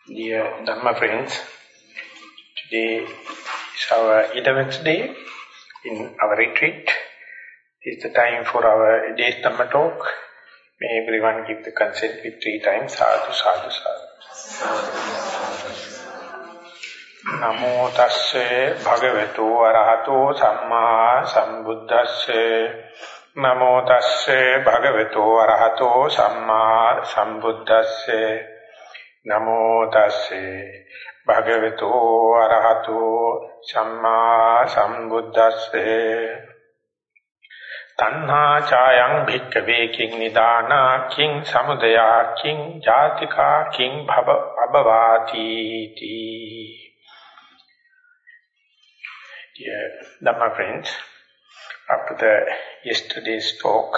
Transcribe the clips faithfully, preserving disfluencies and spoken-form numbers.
Dear Dhamma friends, today is our eleventh day in our retreat. It's the time for our day's Dhamma talk. May everyone give the consent with three times. Sadhu, sadhu, sadhu. Namo tasse bhagavato arahato samma sambuddhasse. Namo tasse bhagavato arahato samma sambuddhasse. Namo tasse bhagavato arahato samma sambuddhasse. Tanha chayang bhikkave king nidana king samudaya king jatika king bhavavati ti. Dear Dhamma friends, after the yesterday's talk,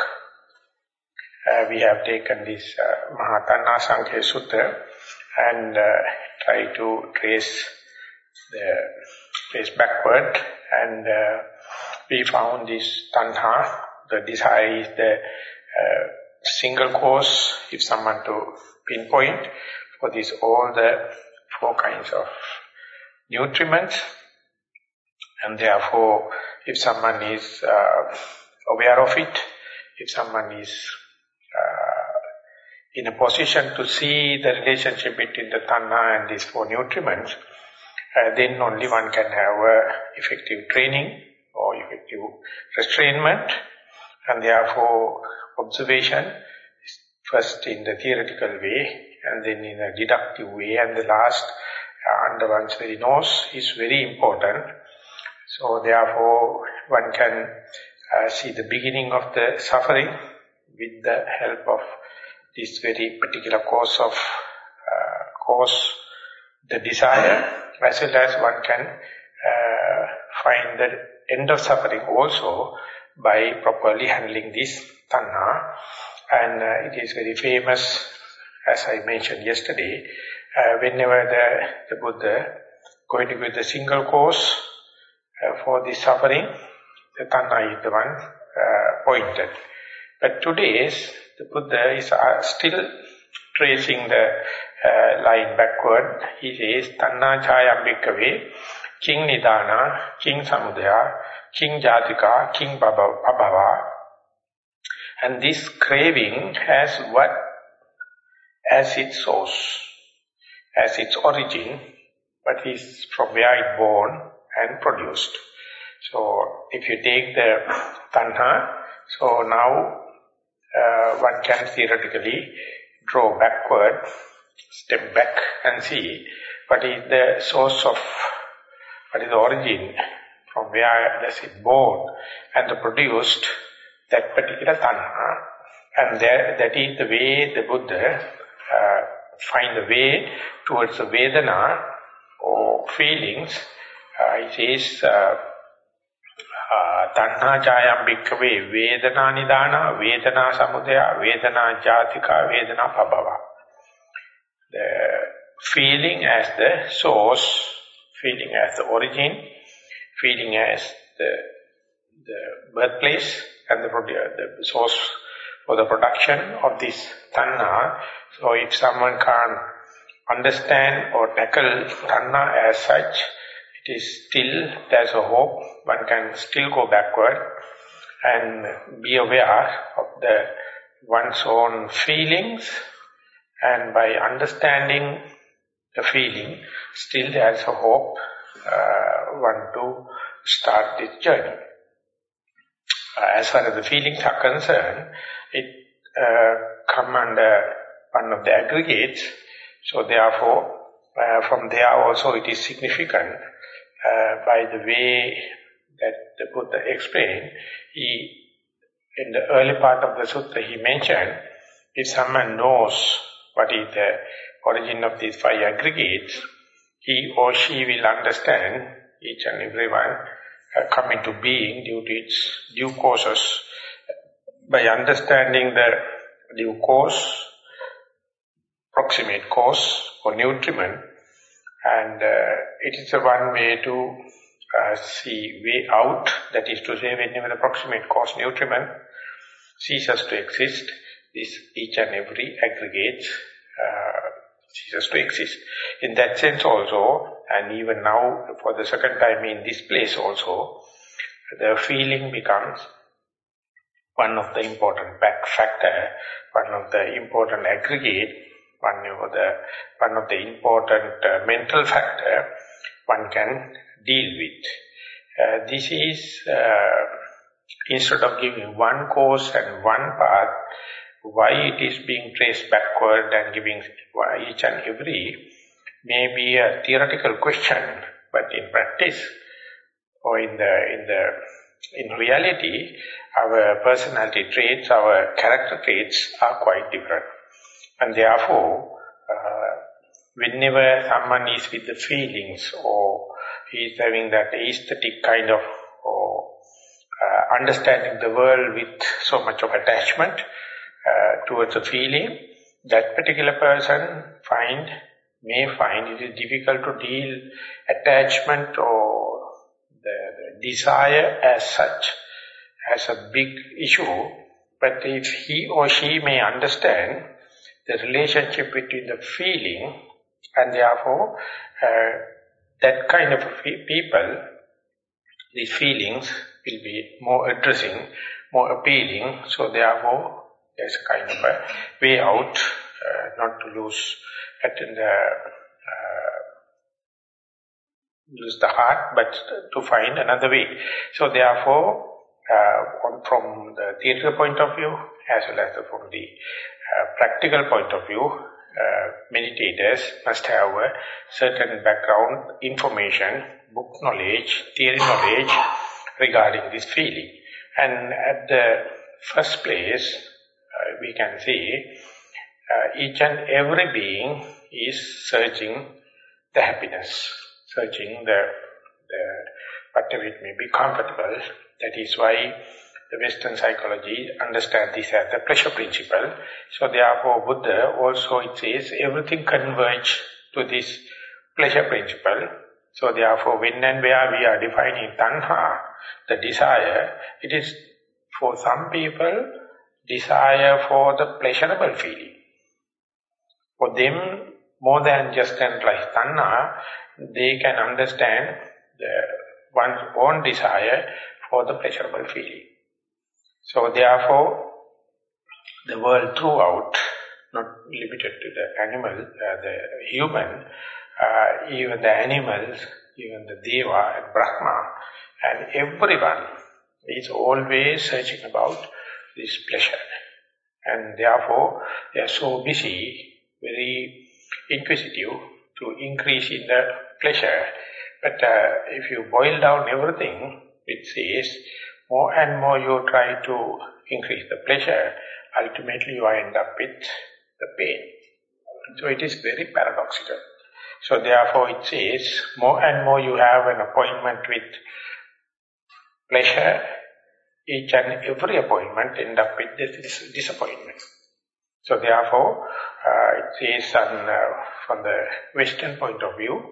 uh, we have taken this uh, Mahatanha Sankhya Sutta and uh, try to trace the trace backward, and uh, we found this tanha, the desire is the uh, single cause, if someone to pinpoint, for this all the four kinds of nutriments, and therefore if someone is uh, aware of it, if someone is uh, in a position to see the relationship between the tanha and these four nutriments, uh, then only one can have uh, effective training or effective restrainment, and therefore observation is first in the theoretical way and then in a deductive way, and the last uh, under one's very nose is very important. So therefore one can uh, see the beginning of the suffering with the help of this very particular cause of uh, cause, the desire, as well as one can uh, find the end of suffering also by properly handling this tanha. And uh, it is very famous, as I mentioned yesterday, uh, whenever the, the Buddha going to give the single cause uh, for this suffering, the tanha is the one uh, pointed. But today's the Buddha is uh, still tracing the uh, line backward. He says, Tanna chayam bhikkave, king nidana, king samudaya, king jatika, king abhava. And this craving has what as its source, as its origin, but is from where it born and produced. So if you take the tanha, so now Uh, one can theoretically draw backward, step back and see what is the source of, what is the origin, from where does it born and produced that particular tanha. And there, that is the way the Buddha uh, find the way towards the Vedana or feelings. Uh, it says, uh, tanha chayam bhikkave vedana nidana, vedana samudaya, vedana jatika, vedana bhavava. The feeling as the source, feeling as the origin, feeling as the, the birthplace and the, the source for the production of this tanha. So if someone can't understand or tackle tanha as such, it is still, there's a hope, one can still go backward and be aware of the one's own feelings, and by understanding the feeling, still there's a hope uh, one to start this journey. Uh, as far as the feelings are concerned, it uh, come under one of the aggregates, so therefore uh, from there also it is significant. Uh, by the way that the Buddha explained, he, in the early part of the sutta he mentioned, if someone knows what is the origin of these five aggregates, he or she will understand each and every one uh, come into being due to its due causes. By understanding the due cause, proximate cause or nutriment, and uh, it is a one way to uh, see way out, that is to say, whenever the proximate cause nutriment ceases to exist, this each and every aggregate uh, ceases to exist. In that sense also, and even now for the second time in this place also, the feeling becomes one of the important back factor, one of the important aggregate, one of the, one of the important uh, mental factor one can deal with. Uh, this is, uh, instead of giving one course and one path, why it is being traced backward and giving each and every may be a theoretical question, but in practice or in the in the in reality, our personality traits, our character traits are quite different, and therefore, uh, whenever someone is with the feelings or he is having that aesthetic kind of or uh, understanding the world with so much of attachment uh, towards a feeling, that particular person find may find it is difficult to deal attachment or the, the desire as such as a big issue. But if he or she may understand the relationship between the feeling and therefore uh, that kind of people, these feelings will be more addressing, more appealing. So therefore there's a kind of a way out, uh, not to lose at the uh, lose the heart, but to find another way. So therefore, uh, on, from the theoretical point of view, as well as from the uh, practical point of view, uh, meditators must have a certain background information, book knowledge, theory knowledge regarding this feeling. And at the first place, uh, we can see uh, each and every being is searching the happiness, searching the, the whatever it may be comfortable. That is why the Western psychology understands this as the pleasure principle. So therefore Buddha also it says everything converges to this pleasure principle. So therefore when and where we are defining tanha, the desire, it is for some people desire for the pleasurable feeling. For them, more than just like tanha, they can understand the one's own desire for the pleasurable feeling. So therefore, the world throughout, not limited to the animal, uh, the human, uh, even the animals, even the Deva and Brahma, and everyone is always searching about this pleasure. And therefore, they are so busy, very inquisitive to increase in the pleasure. But uh, if you boil down everything, it says, more and more you try to increase the pleasure, ultimately you end up with the pain. So it is very paradoxical. So therefore it says, more and more you have an appointment with pleasure, each and every appointment end up with this disappointment. So therefore, uh, it says on, uh, from the Western point of view,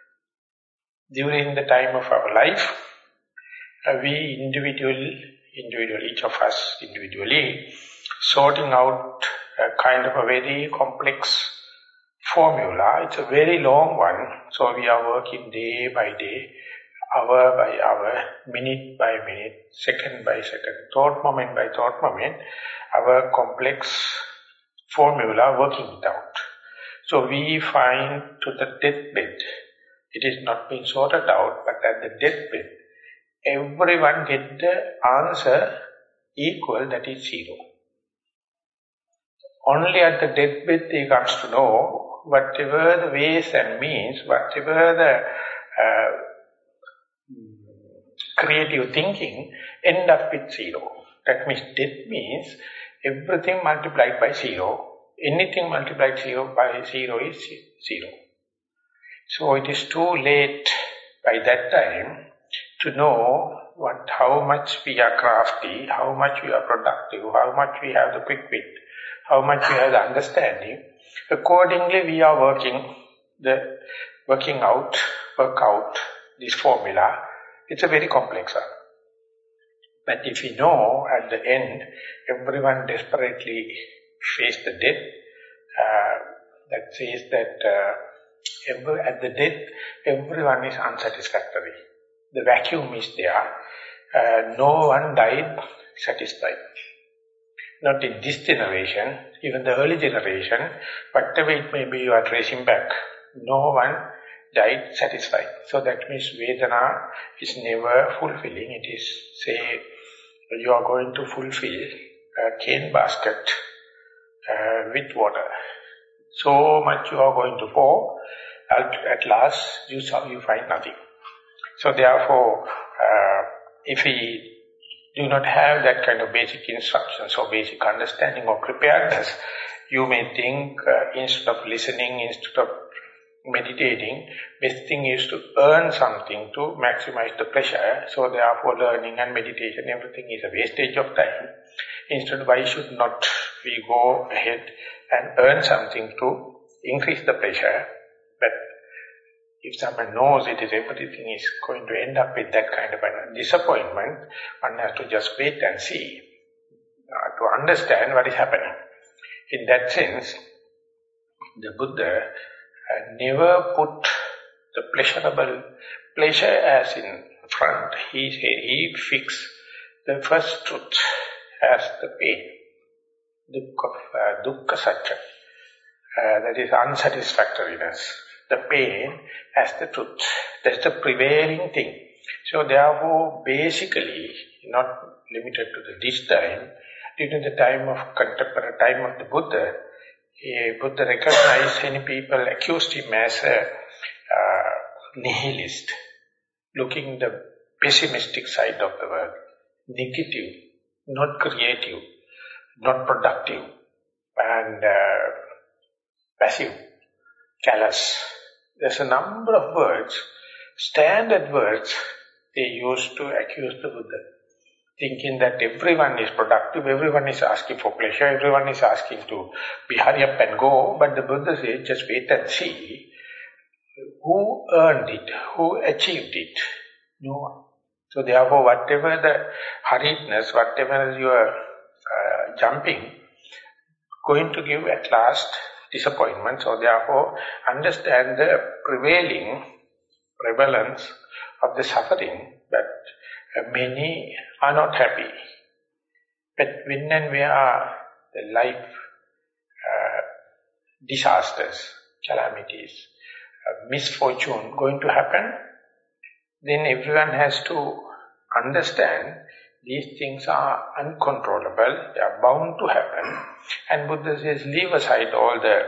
during the time of our life, uh, we individual, individual, each of us individually, sorting out a kind of a very complex formula. It's a very long one, so we are working day by day, hour by hour, minute by minute, second by second, thought moment by thought moment, our complex formula working it out. So we find to the deathbed, it is not being sorted out, but at the deathbed, everyone get the answer equal, that is zero. Only at the deathbed he comes to know whatever the ways and means, whatever the uh, creative thinking, end up with zero. That means death means everything multiplied by zero. Anything multiplied zero by zero is zero. So it is too late by that time to know what, how much we are crafty, how much we are productive, how much we have the quick wit, how much we have the understanding. Accordingly, we are working the working out, work out this formula. It's a very complex one. But if we know at the end, everyone desperately face the death, uh, that says that uh, every, at the death, everyone is unsatisfactory. The vacuum is there. Uh, no one died satisfied. Not in this generation, even the early generation, whatever it may be you are tracing back, no one died satisfied. So that means Vedana is never fulfilling. It is, say, you are going to fulfill a cane basket uh, with water. So much you are going to pour, at, at last you, you find nothing. So therefore, uh, if we do not have that kind of basic instructions or basic understanding or preparedness, you may think uh, instead of listening, instead of meditating, best thing is to earn something to maximize the pleasure. So therefore learning and meditation, everything is a wastage of time. Instead, why should not we go ahead and earn something to increase the pleasure? But if someone knows it is everything is going to end up with that kind of a disappointment, one has to just wait and see uh, to understand what is happening. In that sense, the Buddha uh, never put the pleasurable pleasure as in front. He he fixed the first truth as the pain, dukkha, uh, dukkha satya, uh, that is unsatisfactoriness. The pain as the truth. That's the prevailing thing. So therefore, basically, not limited to the, this time, during the time of contemporary time of the Buddha, eh, Buddha recognized many people accused him as a uh, nihilist, looking the pessimistic side of the world, negative, not creative, not productive, and uh, passive, callous. There's a number of words, standard words, they used to accuse the Buddha, thinking that everyone is productive, everyone is asking for pleasure, everyone is asking to be hurry up and go, but the Buddha says, just wait and see who earned it, who achieved it. No one. So therefore, whatever the hurriedness, whatever you are uh, jumping, going to give at last disappointment. So therefore, understand the prevailing prevalence of the suffering, but uh, many are not happy. But when and where the life uh, disasters, calamities, uh, misfortune going to happen, then everyone has to understand these things are uncontrollable, they are bound to happen. And Buddha says, leave aside all the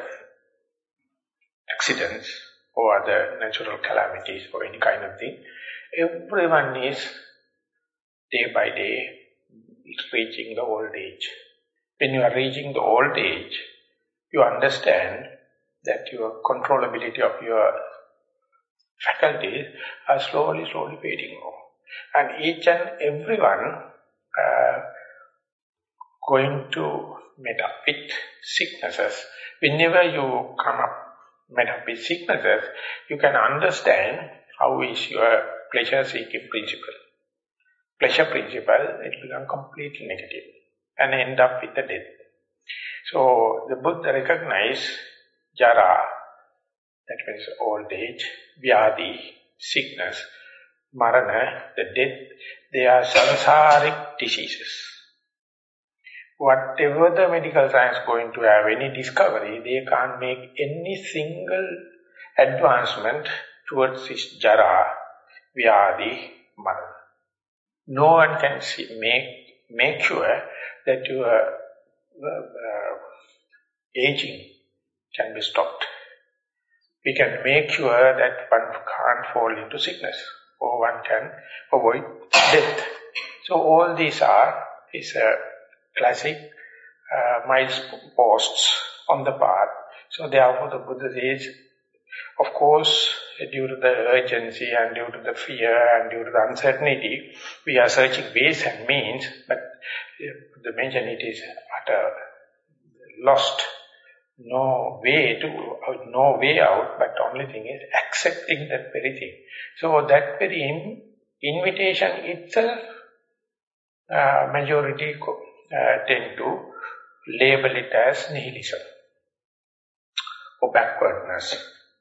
accidents or the natural calamities or any kind of thing. Everyone is, day by day, reaching the old age. When you are reaching the old age, you understand that your controllability of your faculties are slowly, slowly fading off. And each and everyone uh, going to meet up with sicknesses. Whenever you come up, meet up with sicknesses, you can understand how is your pleasure-seeking principle. Pleasure principle, it becomes completely negative and end up with the death. So the Buddha recognized jara, that means old age, vyadi, sickness, marana, the death, they are samsaric diseases. Whatever the medical science going to have any discovery, they can't make any single advancement towards this jara, vyadi, marana. No one can see, make, make sure that your uh, uh, aging can be stopped. We can make sure that one can't fall into sickness or one can avoid death. So all these are is a classic uh, mileposts on the path. So therefore the Buddha says, of course, due to the urgency and due to the fear and due to the uncertainty, we are searching ways and means, but the mention it is utter lost. No way to, no way out, but the only thing is accepting that very thing. So that very invitation itself, uh, majority uh, tend to label it as nihilism. or backwardness,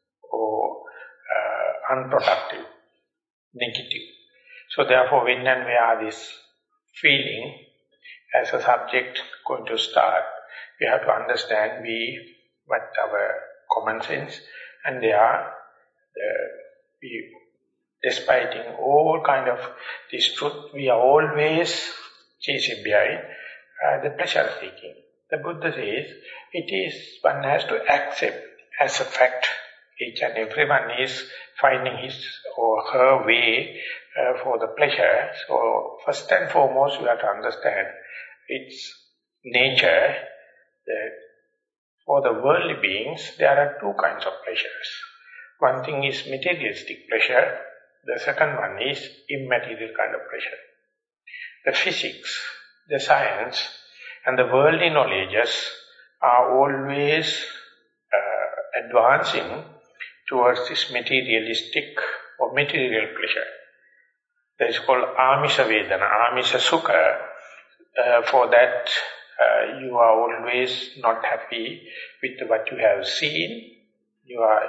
or uh, unproductive, negative. So therefore, when and where this feeling as a subject going to start, we have to understand we, what our common sense, and they are, the, we, despite in all kind of this truth, we are always chasing behind uh, the pleasure seeking. The Buddha says, it is, one has to accept as a fact, each and everyone is finding his or her way uh, for the pleasure. So first and foremost, you have to understand its nature. That for the worldly beings, there are two kinds of pleasures. One thing is materialistic pleasure. The second one is immaterial kind of pleasure. The physics, the science, and the worldly knowledges are always uh, advancing towards this materialistic or material pleasure. That is called Amisha Vedana, Amisha Sukha. Uh, for that, uh, you are always not happy with what you have seen. You are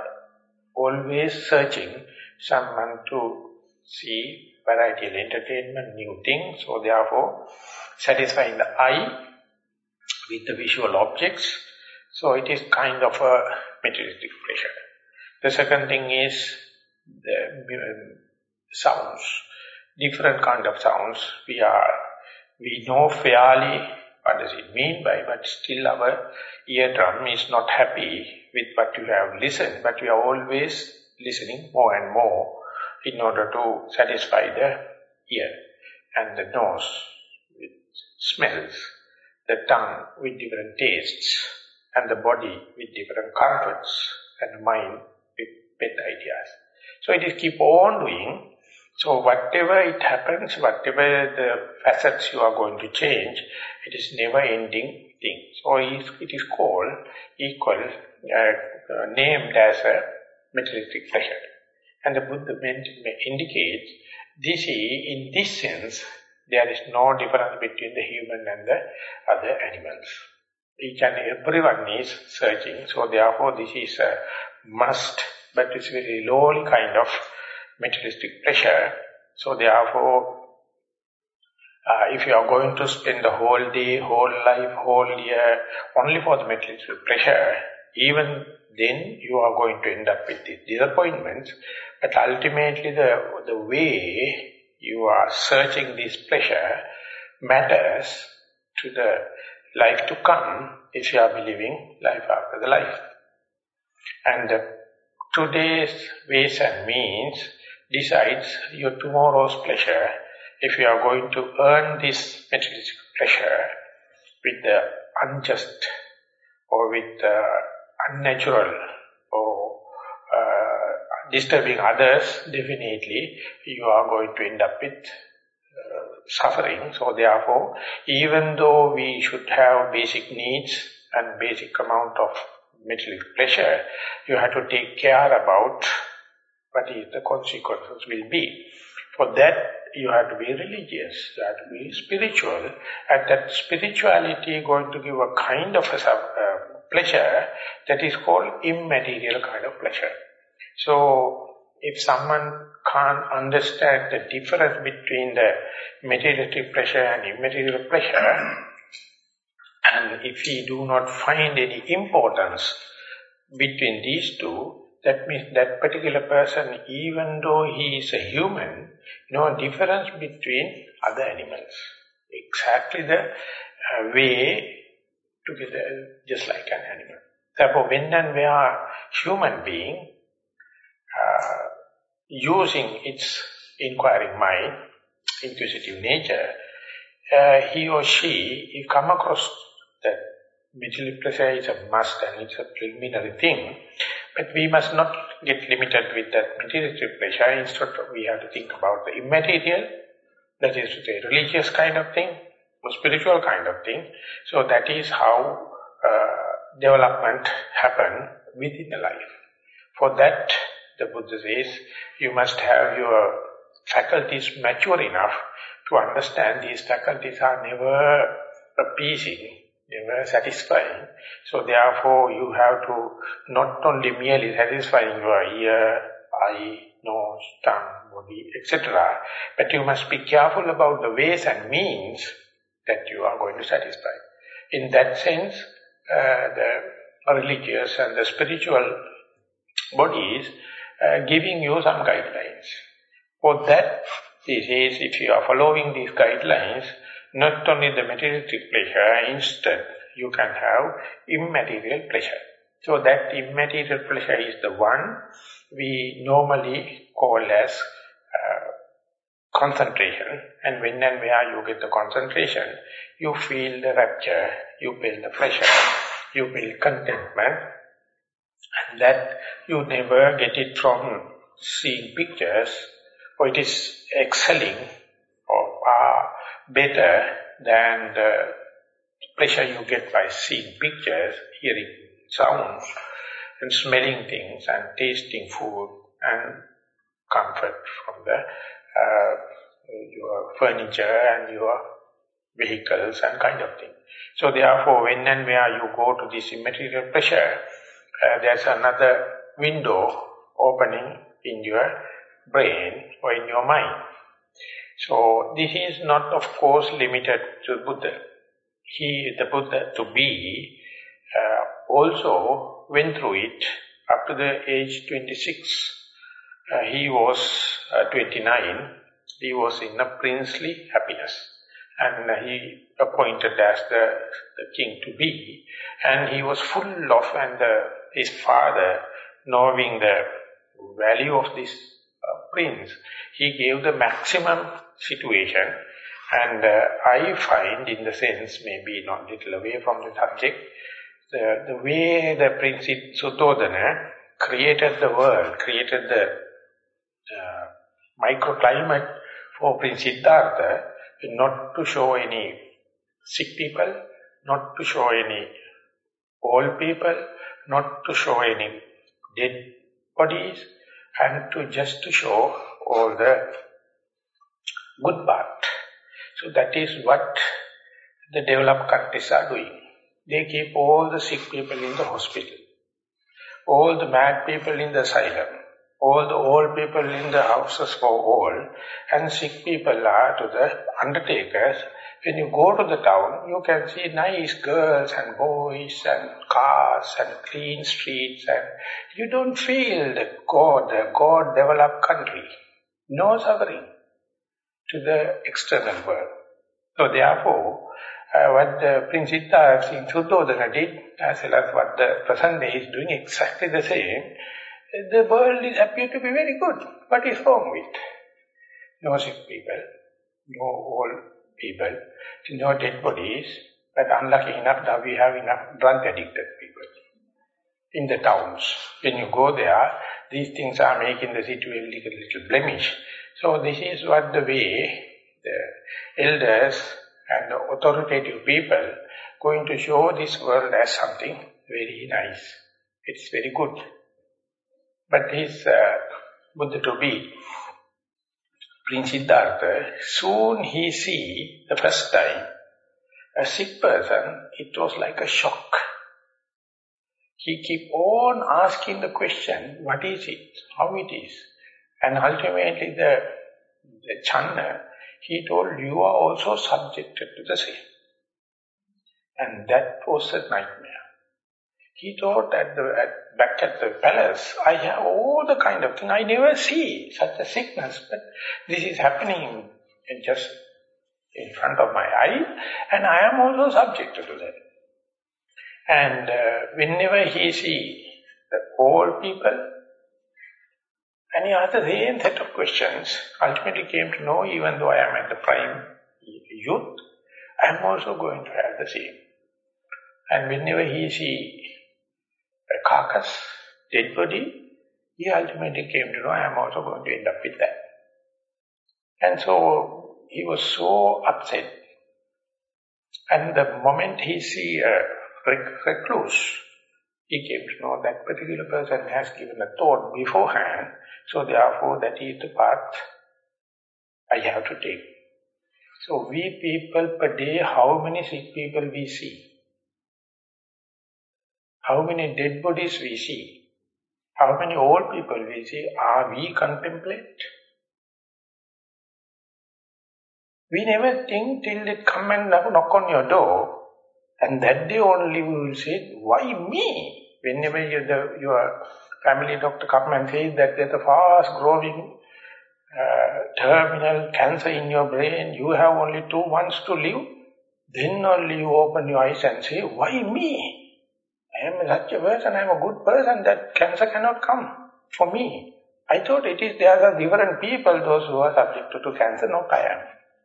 always searching someone to see variety of entertainment, new things. So therefore, satisfying the eye with the visual objects. So it is kind of a materialistic pleasure. The second thing is the um, sounds. Different kind of sounds. We are, we know fairly what does it mean by, but still our eardrum is not happy with what you have listened, but we are always listening more and more in order to satisfy the ear, and the nose with smells, the tongue with different tastes, and the body with different comforts, and the mind with pet ideas. So it is keep on doing. So whatever it happens, whatever the facets you are going to change, it is never-ending thing. So it is called, equal, uh, named as a materialistic pleasure. And the Buddha indicates, this is, in this sense, there is no difference between the human and the other animals. Each and everyone is searching, so therefore this is a must, but it's very lowly kind of materialistic pleasure. So therefore, uh, if you are going to spend the whole day, whole life, whole year only for the materialistic pleasure, even then you are going to end up with these disappointments. But ultimately the, the way you are searching this pleasure matters to the life to come, if you are believing life after the life. And the today's ways and means decides your tomorrow's pleasure. If you are going to earn this materialistic pleasure with the unjust or with the unnatural or uh, disturbing others, definitely you are going to end up with uh, suffering. So therefore, even though we should have basic needs and basic amount of materialistic pleasure, you have to take care about what is the consequences will be. For that, you have to be religious, you have to be spiritual, and that spirituality is going to give a kind of a uh, pleasure that is called immaterial kind of pleasure. So, if someone can't understand the difference between the materialistic pleasure and immaterial pleasure, and if he do not find any importance between these two, that means that particular person, even though he is a human, no difference between other animals. Exactly the uh, way together, just like an animal. Therefore, when and where human being uh, using its inquiring mind, inquisitive nature, uh, he or she, if come across that material pleasure is a must and it's a preliminary thing, but we must not get limited with that materialistic pleasure. Instead, we have to think about the immaterial, that is to say, religious kind of thing, or spiritual kind of thing. So that is how uh, development happen within the life. For that, the Buddha says, you must have your faculties mature enough to understand these faculties are never appeasing, never satisfying. So therefore you have to not only merely satisfying your ear, eye, nose, tongue, body, et cetera, but you must be careful about the ways and means that you are going to satisfy. In that sense, uh, the religious and the spiritual bodies uh, giving you some guidelines. For that, this is, if you are following these guidelines, not only the materialistic pleasure, instead you can have immaterial pleasure. So that immaterial pleasure is the one we normally call as uh, concentration. And when and where you get the concentration, you feel the rapture, you feel the pleasure, you feel contentment, and that you never get it from seeing pictures, or it is excelling or far better than the pleasure you get by seeing pictures, hearing sounds, and smelling things, and tasting food, and comfort from the uh, your furniture and your vehicles and kind of thing. So therefore, when and where you go to this immaterial pleasure, uh, there's another window opening in your brain or in your mind. So this is not, of course, limited to Buddha. He, the Buddha to be, uh, also went through it up to the age twenty-six. Uh, he was uh, twenty-nine. He was in a princely happiness. And uh, he appointed as the, the king to be. And he was full of, and the, his father, knowing the value of this uh, prince, he gave the maximum situation. And uh, I find, in the sense, maybe not little away from the subject, the, the way the Prince Suddhodana created the world, created the uh, microclimate for Prince Siddhartha, not to show any sick people, not to show any old people, not to show any dead bodies, and to just to show all the good part. So that is what the developed countries are doing. They keep all the sick people in the hospital, all the mad people in the asylum, all the old people in the houses for old, and sick people are to the undertakers. When you go to the town, you can see nice girls and boys and cars and clean streets, and you don't feel the God, the God-developed country. No suffering to the external world. So therefore, uh, what the Prince Siddhartha Suddhodana did, as well as what the present day is doing, exactly the same. The world is appear to be very good. What is wrong with? No sick people, no old people, no dead bodies, but unlucky enough that we have enough drug-addicted people in the towns. When you go there, these things are making the city a little, little blemish. So this is what the way the elders and the authoritative people going to show this world as something very nice. It's very good. But his uh, Buddha to be, Prince Siddhartha, soon he see the first time a sick person, it was like a shock. He keep on asking the question, what is it, how it is? And ultimately the, the Channa, he told, you are also subjected to the same. And that was a nightmare. He thought at the, at, back at the palace, I have all the kind of thing. I never see such a sickness, but this is happening in just in front of my eye, and I am also subjected to that. And uh, whenever he see the old people, and he asked the same set of questions, ultimately came to know, even though I am at the prime youth, I am also going to have the same. And whenever he see a carcass, dead body, he ultimately came to know, I am also going to end up with that. And so he was so upset. And the moment he see a recluse, he came to know that particular person has given a thought beforehand, so therefore that is the path I have to take. So we people per day, how many sick people we see? How many dead bodies we see? How many old people we see? Are we contemplate? We never think till it come and knock on your door. And that day only we will say, why me? Whenever you, the, your family doctor come and says that there's a fast growing uh, terminal cancer in your brain, you have only two months to live, then only you open your eyes and say, why me? I am such a person, I am a good person, that cancer cannot come for me. I thought it is, there are different people, those who are subject to, to cancer, not I am.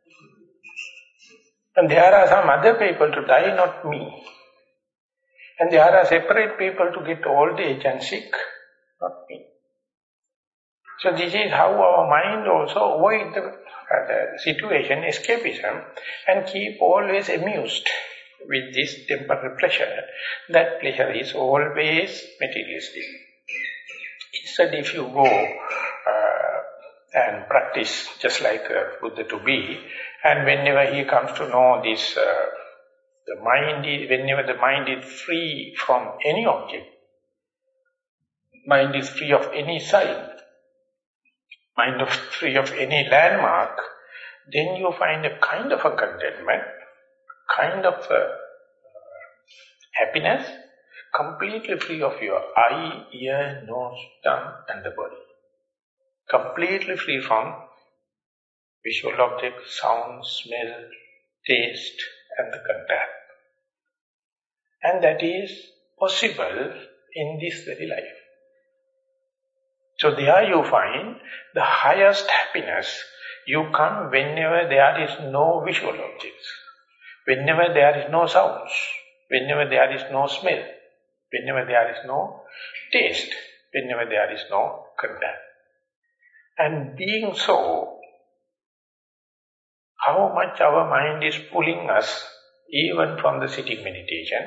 And there are some other people to die, not me. And there are separate people to get old age and sick, not me. So this is how our mind also avoid the, uh, the situation, escapism, and keep always amused with this temporary pleasure. That pleasure is always materialistic. Instead, if you go uh, and practice just like uh, Buddha to be, and whenever he comes to know this, uh, the mind is, whenever the mind is free from any object, mind is free of any sign, mind is free of any landmark, then you find a kind of a contentment, kind of a happiness, completely free of your eye, ear, nose, tongue and the body. Completely free from visual objects, sound, smell, taste and the contact. And that is possible in this very life. So there you find the highest happiness. You come whenever there is no visual objects, whenever there is no sounds, whenever there is no smell, whenever there is no taste, whenever there is no contact. And being so, how much our mind is pulling us, even from the sitting meditation,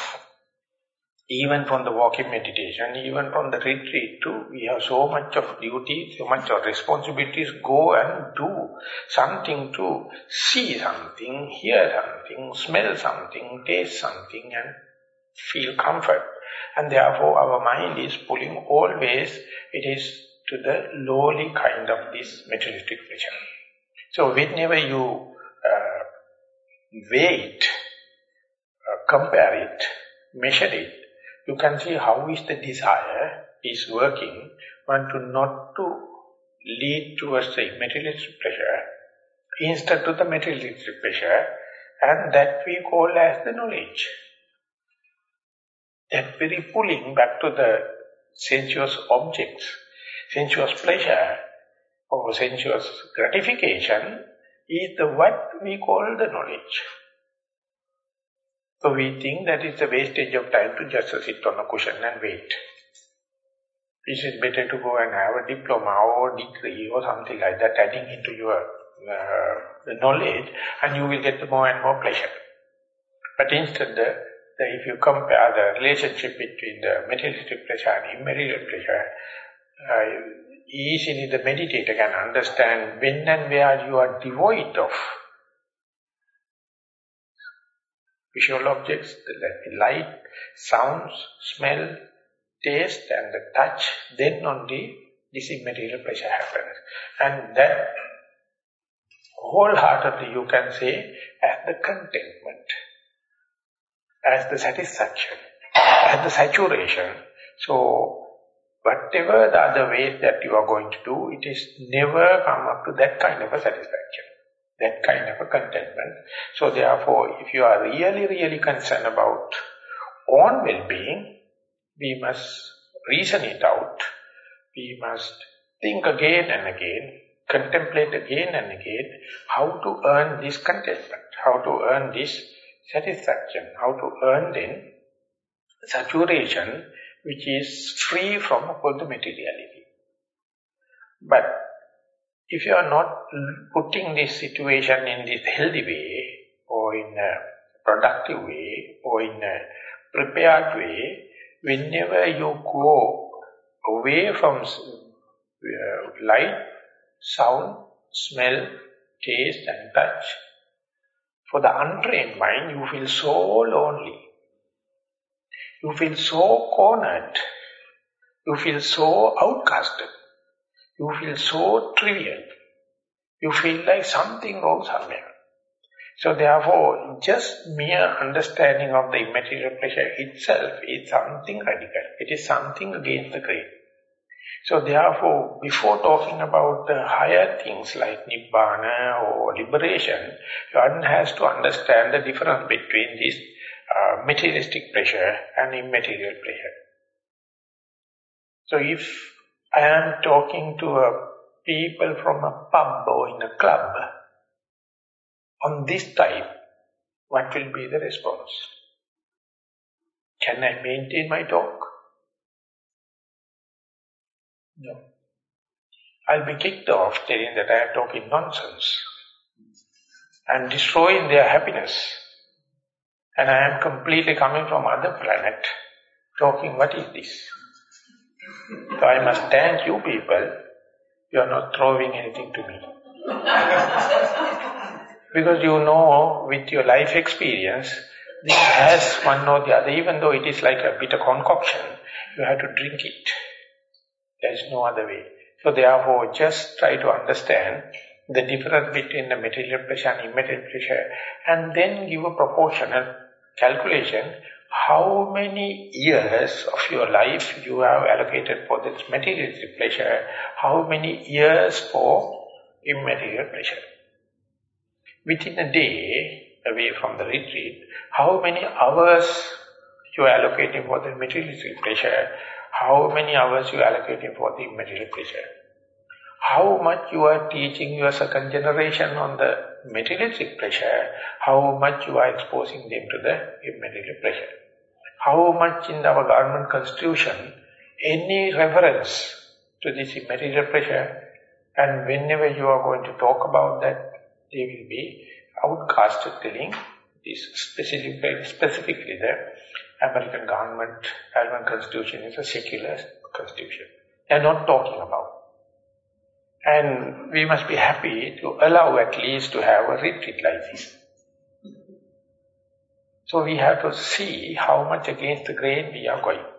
even from the walking meditation, even from the retreat too, we have so much of duty, so much of responsibilities, go and do something to see something, hear something, smell something, taste something and feel comfort. And therefore our mind is pulling always, it is to the lowly kind of this materialistic pleasure. So whenever you uh, weigh it, uh, compare it, measure it, you can see how is the desire is working, one to not to lead towards the materialistic pleasure, instead to the materialistic pleasure, and that we call as the knowledge. That very pulling back to the sensuous objects, sensuous pleasure, or sensuous gratification is the what we call the knowledge. So we think that it's a wastage of time to just sit on a cushion and wait. It is better to go and have a diploma or degree or something like that, adding into your uh, knowledge, and you will get more and more pleasure. But instead, the, the, if you compare the relationship between the materialistic pleasure and immaterial pleasure, uh, easily the meditator can understand when and where you are devoid of visual objects, the light, sounds, smell, taste and the touch, then only this immaterial pleasure happens. And that wholeheartedly you can say as the contentment, as the satisfaction, as the saturation. So whatever the other ways that you are going to do, it is never come up to that kind of a satisfaction, that kind of a contentment. So therefore, if you are really, really concerned about own well-being, we must reason it out. We must think again and again, contemplate again and again, how to earn this contentment, how to earn this satisfaction, how to earn then saturation, which is free from all the materiality. But if you are not putting this situation in this healthy way, or in a productive way, or in a prepared way, whenever you go away from uh, light, sound, smell, taste and touch, for the untrained mind, you feel so lonely. You feel so cornered. You feel so outcasted. You feel so trivial. You feel like something wrong somewhere. So therefore, just mere understanding of the immaterial pleasure itself is something radical. It is something against the grain. So therefore, before talking about the higher things like Nibbana or liberation, one has to understand the difference between this uh, materialistic pleasure and immaterial pleasure. So if I am talking to a people from a pub or in a club, on this type, what will be the response? Can I maintain my talk? No. I'll be kicked off telling that I am talking nonsense. I am destroying their happiness. And I am completely coming from other planet, talking, what is this? So I must thank you people, you are not throwing anything to me. Because you know, with your life experience, this has one or the other, even though it is like a bitter concoction, you have to drink it. There is no other way. So therefore, just try to understand the difference between the material pleasure and immaterial pleasure, and then give a proportional calculation, how many years of your life you have allocated for this materialistic pleasure, how many years for immaterial pleasure. Within a day, away from the retreat, how many hours you are allocating for the materialistic pleasure, how many hours you are allocating for the immaterial pleasure. How much you are teaching your second generation on the materialistic pleasure, how much you are exposing them to the immaterial pleasure. How much in our government constitution, any reference to this immaterial pleasure, and whenever you are going to talk about that, they will be outcasted, telling this specifically, specifically the American government, American constitution is a secular constitution. They are not talking about. And we must be happy to allow at least to have a retreat like this. So we have to see how much against the grain we are going.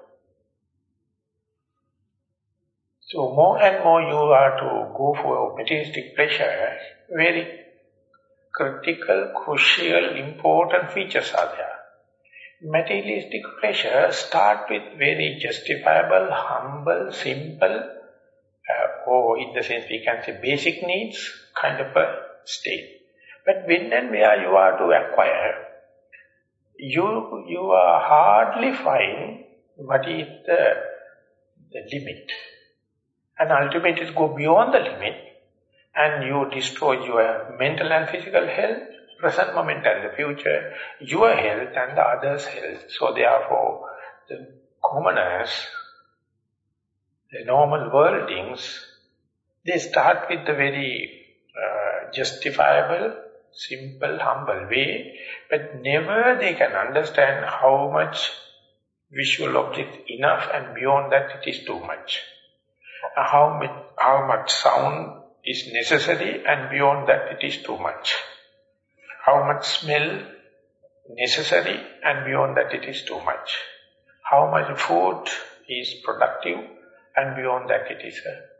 So more and more you are to go for materialistic pleasure, very critical, crucial, important features are there. Materialistic pleasure start with very justifiable, humble, simple, uh, or in the sense we can say basic needs kind of a state. But when and where you are to acquire, you, you are hardly find what is the, the limit. And ultimately it go beyond the limit, and you destroy your mental and physical health, present moment and the future, your health and the others' health. So therefore, the commoners, the normal worldlings, they start with the very uh, justifiable, simple, humble way, but never they can understand how much visual object enough, and beyond that it is too much. How much, how much sound is necessary, and beyond that it is too much. How much smell necessary, and beyond that it is too much. How much food is productive, and beyond that it is uh,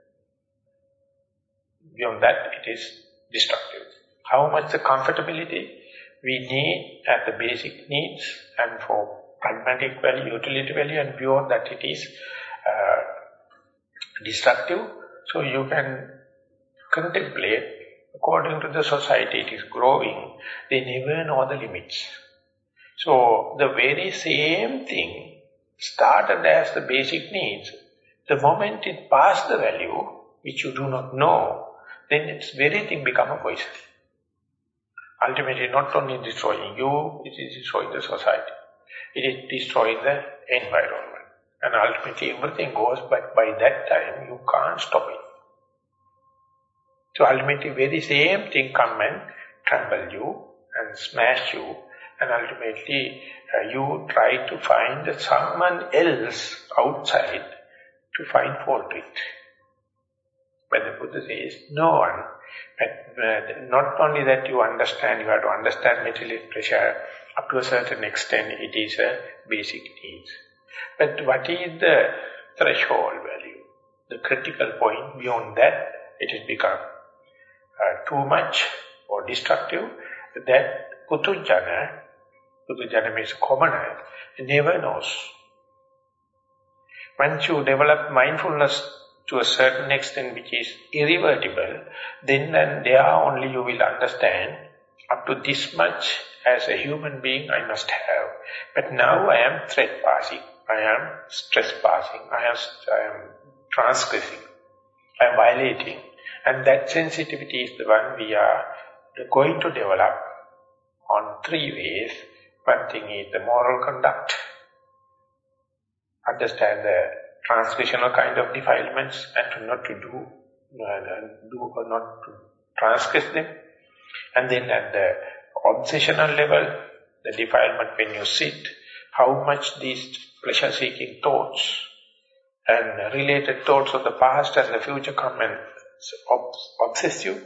beyond that it is destructive. How much the comfortability we need as the basic needs, and for pragmatic value, utility value, and beyond that it is uh, destructive. So you can contemplate, according to the society it is growing, they never know the limits. So the very same thing started as the basic needs, the moment it passed the value, which you do not know, then its very thing become a poison. Ultimately not only destroying you, it is destroying the society. It is destroying the environment. And ultimately everything goes, but by that time you can't stop it. So ultimately very same thing come and trample you and smash you, and ultimately uh, you try to find someone else outside to find fault with. But the Buddha says, no one. But uh, not only that you understand, you have to understand material pleasure. Up to a certain extent, it is a basic need. But what is the threshold value? The critical point, beyond that, it has become uh, too much or destructive, that Putujjana, Putujjana means commoner, never knows. Once you develop mindfulness to a certain extent which is irrevertible, then and there only you will understand up to this much as a human being I must have. But now I am threat passing, I am stress passing, I am, I am transgressing, I am violating. And that sensitivity is the one we are going to develop on three ways. One thing is the moral conduct. Understand the transgressional kind of defilements and to not to do, uh, do or not to transgress them. And then at the obsessional level, the defilement when you sit, how much these pleasure-seeking thoughts and related thoughts of the past and the future come and obsess you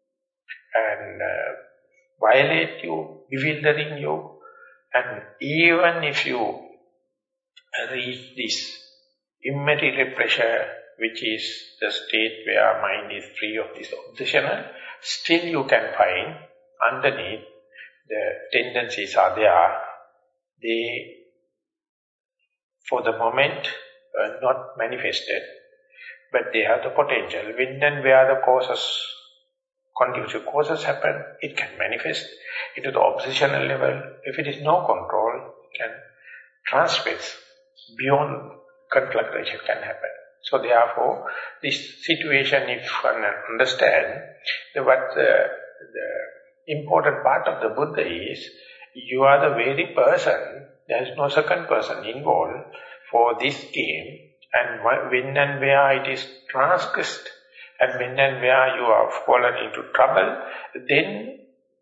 and uh, violate you, bewildering you. And even if you reach this immaterial pleasure, which is the state where mind is free of this obsessional, still you can find underneath the tendencies are there. They, for the moment, are not manifested, but they have the potential. When and where the causes, conducive causes happen, it can manifest into the obsessional level. If it is no control, it can transgress. Beyond conflagration can happen. So therefore, this situation, if one understand, the, what the, the important part of the Buddha is, you are the very person, there is no second person involved for this game, and when and where it is transgressed, and when and where you are fallen into trouble, then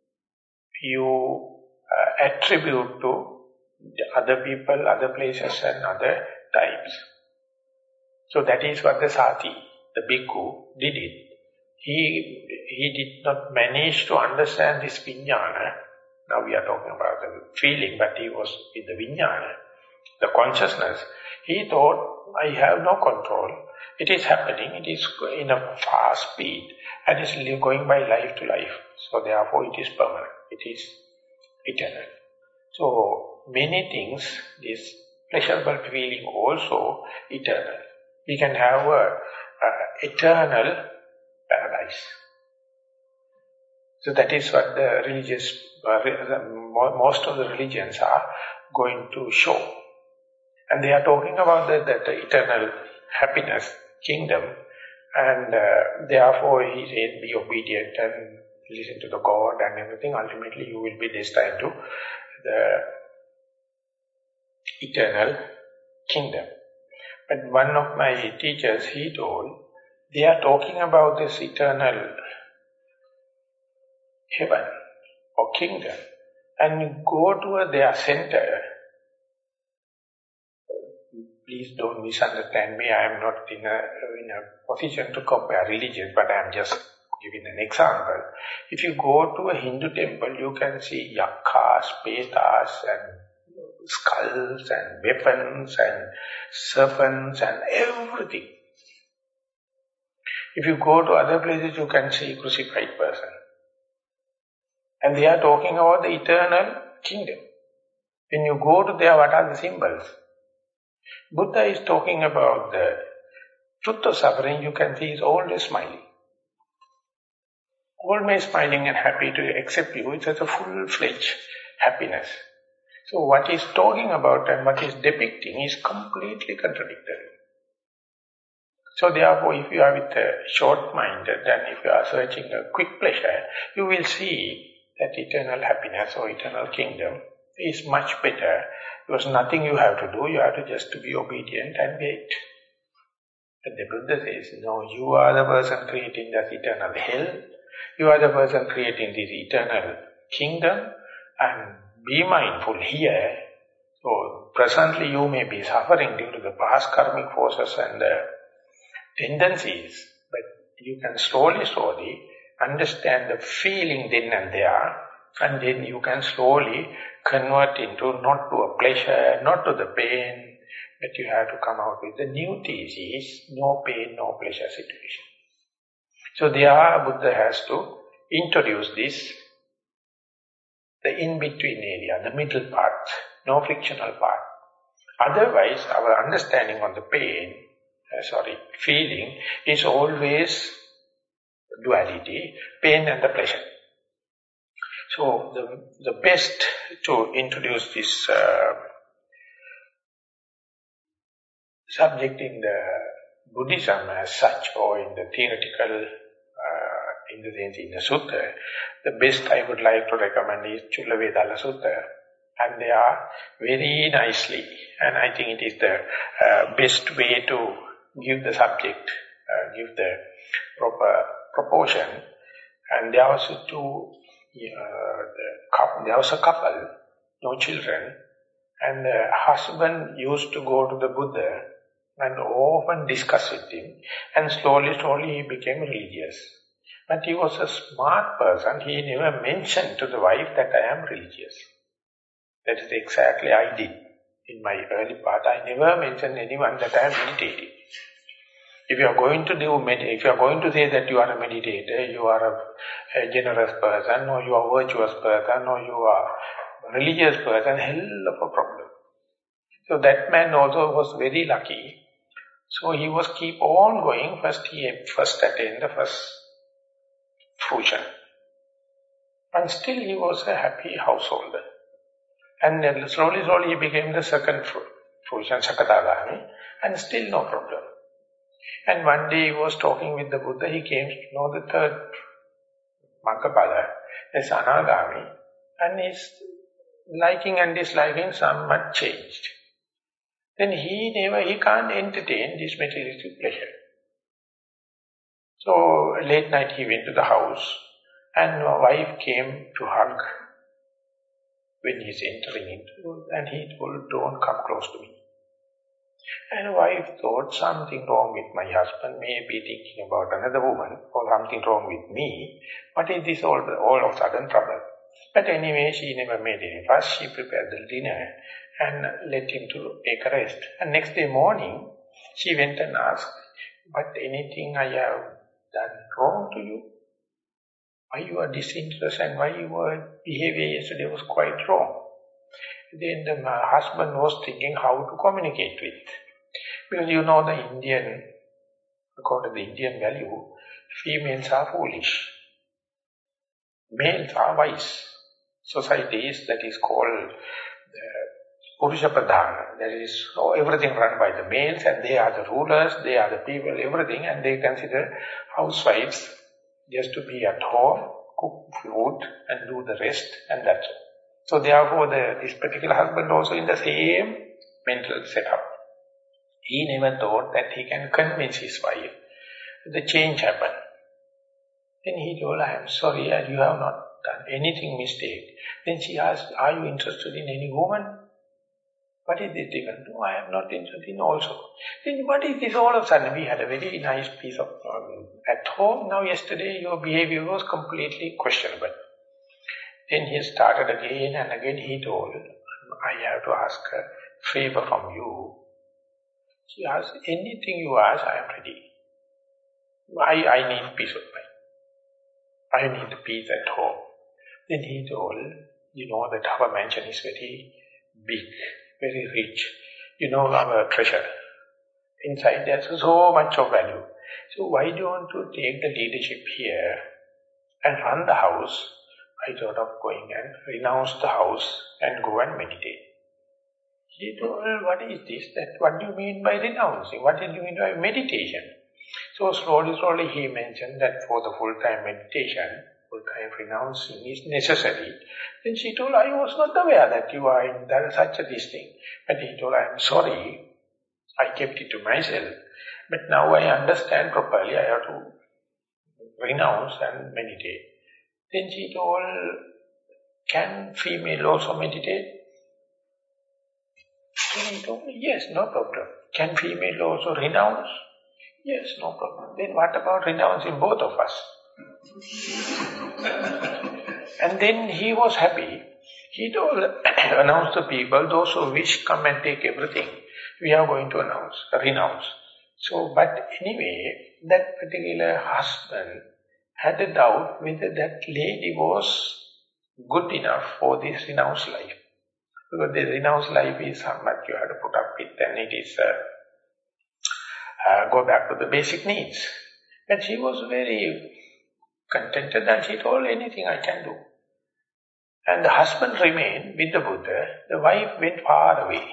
you uh, attribute to other people, other places and other times. So that is what the Sati, the bhikkhu, did it. He, he did not manage to understand this vijnana. Now we are talking about the feeling, but he was in the vijnana, the consciousness. He thought, I have no control. It is happening, it is in a fast speed, and it is going by life to life. So therefore it is permanent, it is eternal. So many things, this pleasurable feeling also eternal. We can have a, a eternal paradise. So that is what the religious, uh, most of the religions are going to show. And they are talking about that, that eternal happiness, kingdom, and uh, therefore he said, be obedient and listen to the God and everything. Ultimately you will be destined to the eternal kingdom. But one of my teachers, he told, they are talking about this eternal heaven or kingdom, and you go to their center. Please don't misunderstand me, I am not in a, in a position to compare religions, but I am just giving an example. If you go to a Hindu temple, you can see yakkhas, petas, and skulls, and weapons, and serpents, and everything. If you go to other places, you can see crucified person. And they are talking about the eternal kingdom. When you go to there, what are the symbols? Buddha is talking about the truth of suffering. You can see he is always smiling. Always smiling and happy to accept you. It's a full-fledged happiness. So what he's talking about and what he's depicting is completely contradictory. So therefore, if you are with a short-minded and if you are searching a quick pleasure, you will see that eternal happiness or eternal kingdom is much better. Because nothing you have to do, you have to just to be obedient and wait. But the Buddha says, no, you are the person creating this eternal hell, you are the person creating this eternal kingdom, and be mindful here. So, presently you may be suffering due to the past karmic forces and the tendencies, but you can slowly, slowly understand the feeling then and there, and then you can slowly convert into not to a pleasure, not to the pain, But you have to come out with the new thesis, no pain, no pleasure situation. So there Buddha has to introduce this, the in-between area, the middle part, no frictional part. Otherwise, our understanding on the pain, uh, sorry, feeling is always duality, pain and the pleasure. So the, the best to introduce this uh, subject in the Buddhism as such, or in the theoretical, uh, in the in the sutta, the best I would like to recommend is Chullavedalla Sutta. And they are very nicely, and I think it is the uh, best way to give the subject, uh, give the proper proportion. And there was two, uh, the couple, there was a couple, no children, and the husband used to go to the Buddha and often discuss with him, and slowly, slowly he became religious. But he was a smart person, he never mentioned to the wife that I am religious. That is exactly I did. In my early part, I never mentioned anyone that I am meditating. If you are going to do med if you are going to say that you are a meditator, you are a, a generous person, or you are a virtuous person, or you are a religious person, hell of a problem. So that man also was very lucky. So he was keep on going. First he first attained the first fruition. And still he was a happy householder. And then slowly, slowly he became the second fruition, Sakadagami, and still no problem. And one day he was talking with the Buddha, he came to know the third Maggapada, is Anagami, and his liking and disliking somewhat changed. Then he never, he can't entertain this materialistic pleasure. So late night he went to the house, and my wife came to hug when he's entering into, and he told, don't come close to me. And wife thought something wrong with my husband, maybe thinking about another woman, or something wrong with me. What is this all, all of a sudden trouble? But anyway, she never made any fuss. She prepared the dinner and let him to take a rest. And next day morning, she went and asked, but anything I have done wrong to you? Why you are disinterested and why your behavior yesterday was quite wrong? Then the husband was thinking how to communicate with. Because you know the Indian, according to the Indian value, females are foolish. Males are wise. Societies that is called the Purusha Pradhana. There is oh, everything run by the males, and they are the rulers, they are the people, everything, and they consider housewives just to be at home, cook food and do the rest, and that's all. So therefore the, this particular husband also in the same mental setup. He never thought that he can convince his wife. The change happened. Then he told, I am sorry, you have not done anything mistake. Then she asked, are you interested in any woman? What is this even? No, I am not interested in also. Then what is this all of a sudden? We had a very nice piece of um, at home. Now yesterday your behavior was completely questionable. Then he started again and again. He told, I have to ask a favor from you. She asked, anything you ask, I am ready. I, I need peace of mind. I need the peace at home. Then he told, you know that our mansion is very big, very rich. You know our treasure. Inside there's so much of value. So why don't you take the leadership here and run the house? I thought of going and renounce the house and go and meditate. He told, what is this? That what do you mean by renouncing? What do you mean by meditation? So slowly, slowly he mentioned that for the full-time meditation, full-time renouncing is necessary. Then she told, I was not aware that you are in that, such a this thing. But he told, I am sorry, I kept it to myself. But now I understand properly, I have to renounce and meditate. Then she told, can female also meditate? Then he told me, yes, no problem. Can female also renounce? Yes, no problem. Then what about renouncing both of us? And then he was happy. He told, announced to people, those who wish, come and take everything. we are going to announce, renounce. So, but anyway, that particular husband had a doubt whether that lady was good enough for this renounced life. Because the renounced life is how much you have to put up with, and it is uh, uh, go back to the basic needs. And she was very contented and she told, anything I can do. And the husband remained with the Buddha, the wife went far away.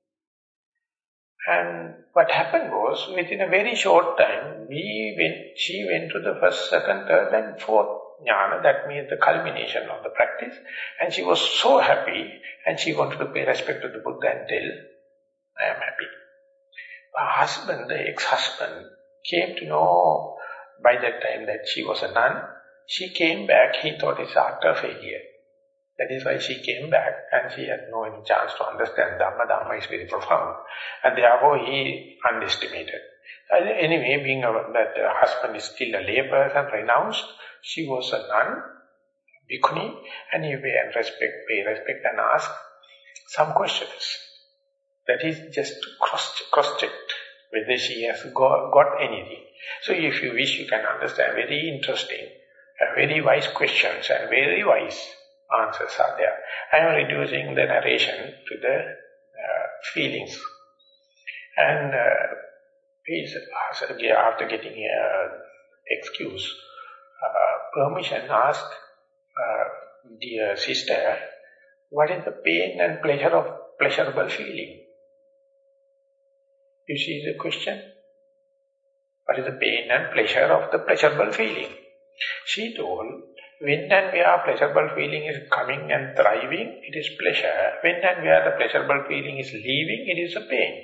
And what happened was, within a very short time, we went, she went to the first, second, third and fourth jnana, that means the culmination of the practice. And she was so happy, and she wanted to pay respect to the Buddha and tell, I am happy. Her husband, the ex-husband, came to know by that time that she was a nun. She came back, he thought it's utter failure. That is why she came back, and she had no any chance to understand Dhamma. Dhamma is very profound. And therefore he underestimated. And anyway, being a, that uh, husband is still a lay person, renounced, she was a nun, bhikkhuni, and he and respect, pay respect and ask some questions. That is just to cross, cross-check whether she has got, got anything. So if you wish, you can understand very interesting, uh, very wise questions and very wise answers are there. I am reducing the narration to the uh, feelings. And uh, please, after getting an uh, excuse, uh, permission, ask, uh, dear sister, what is the pain and pleasure of pleasurable feeling? You see the question? What is the pain and pleasure of the pleasurable feeling? She told, when and where pleasurable feeling is coming and thriving, it is pleasure. When and where the pleasurable feeling is leaving, it is a pain.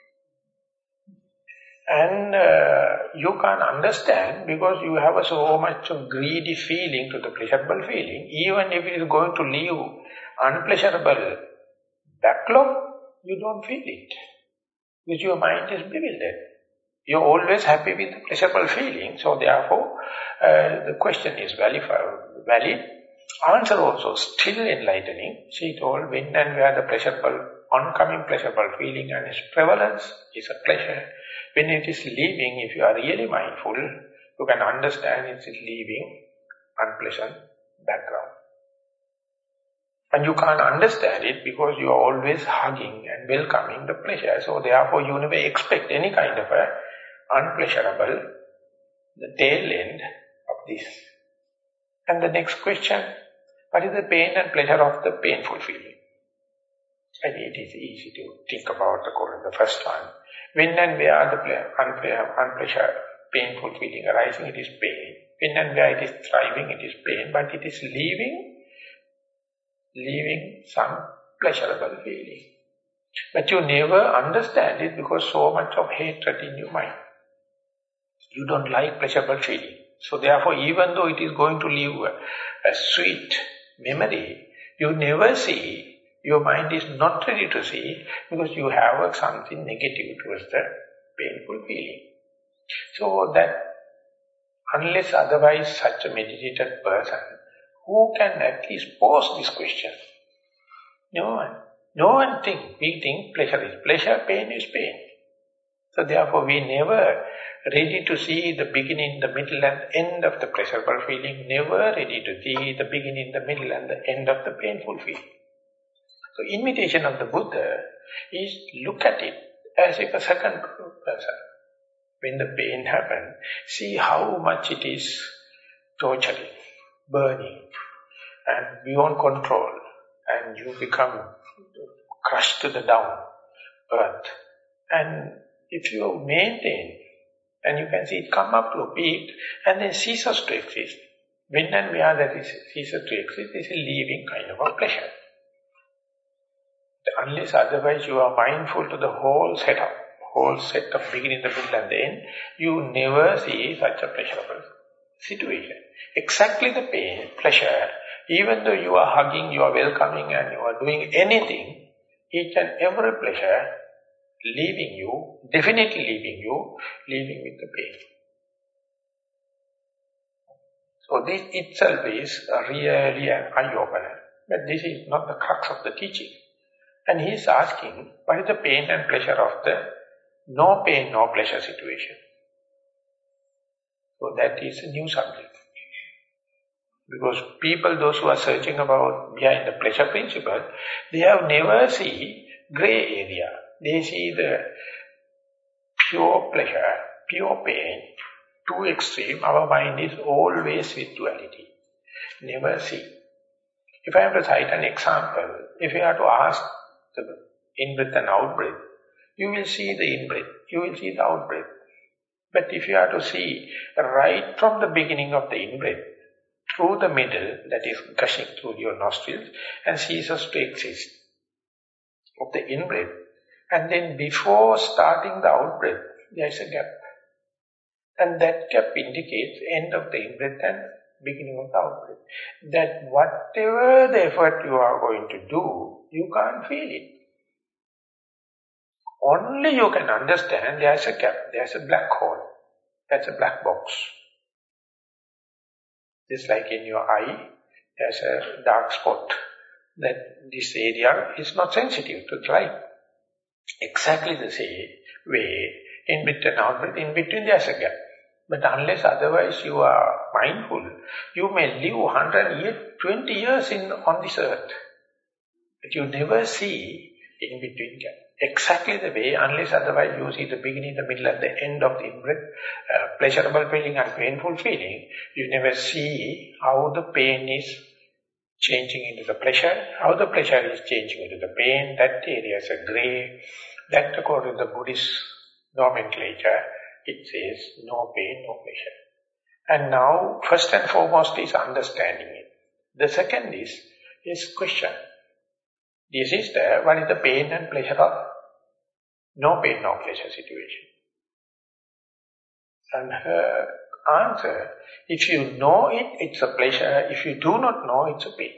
And uh, you can't understand because you have a so much of greedy feeling to the pleasurable feeling. Even if it is going to leave unpleasurable backlog, you don't feel it. Because your mind is bewildered. You're always happy with the pleasurable feeling. So therefore, uh, the question is valid, valid. Answer also still enlightening. She told, when and where the pleasurable, oncoming pleasurable feeling and its prevalence is a pleasure. When it is leaving, if you are really mindful, you can understand it is leaving unpleasant background. And you can't understand it because you are always hugging and welcoming the pleasure. So therefore you never expect any kind of a unpleasurable, the tail end of this. And the next question, what is the pain and pleasure of the painful feeling? And it is easy to think about according to the first one. When and where the unpleasure, painful feeling arising, it is pain. When and where it is thriving, it is pain, but it is leaving, leaving some pleasurable feeling. But you never understand it because so much of hatred in your mind. You don't like pleasurable feeling. So therefore, even though it is going to leave a, a sweet memory, you never see, your mind is not ready to see because you have something negative towards the painful feeling. So that, unless otherwise such a meditated person, who can at least pose this question? No one. No one thinks. We think pleasure is pleasure, pain is pain. So therefore we never ready to see the beginning, the middle and end of the pleasurable feeling, never ready to see the beginning, the middle and the end of the painful feeling. So invitation of the Buddha is look at it as if a second person. When the pain happens, see how much it is torturing, burning, and beyond control, and you become crushed to the down earth. And if you maintain, and you can see it come up to a peak, and then ceases to exist. When and where that is ceases to exist, is a leaving kind of a pleasure. Unless otherwise you are mindful to the whole setup, whole set of beginning, the middle and the end, you never see such a pleasurable situation. Exactly the pain, pleasure, even though you are hugging, you are welcoming and you are doing anything, each and every pleasure leaving you, definitely leaving you, leaving with the pain. So this itself is really an eye-opener. But this is not the crux of the teaching. And he is asking, what is the pain and pleasure of the no pain, no pleasure situation? So that is a new subject. Because people, those who are searching about behind the pleasure principle, they have never seen grey area. They see the pure pleasure, pure pain, too extreme. Our mind is always with duality. Never see. If I have to cite an example, if you have to ask the in-breath and out-breath, you will see the in-breath, you will see the out-breath. But if you have to see right from the beginning of the in-breath, through the middle, that is gushing through your nostrils, and ceases to exist, of the in-breath, and then before starting the out-breath, there is a gap. And that gap indicates end of the in-breath and beginning of the out-breath. That whatever the effort you are going to do, you can't feel it. Only you can understand there is a gap, there is a black hole, that's a black box. Just like in your eye, there's a dark spot, that this area is not sensitive to light. Exactly the same way, in between and out breath, in between there's a gap. But unless otherwise you are mindful, you may live one hundred years, twenty years in, on this earth. But you never see in between gap. Exactly the way, unless otherwise you see the beginning, the middle and the end of the in-breath, uh, pleasurable feeling and painful feeling, you never see how the pain is changing into the pleasure, how the pleasure is changing into the pain. That area is a grey. That according to the Buddhist nomenclature, it says no pain, no pleasure. And now, first and foremost is understanding it. The second is, is question. Dear sister, what is the pain and pleasure of no pain, no pleasure situation? And her answer, if you know it, it's a pleasure. If you do not know, it's a pain.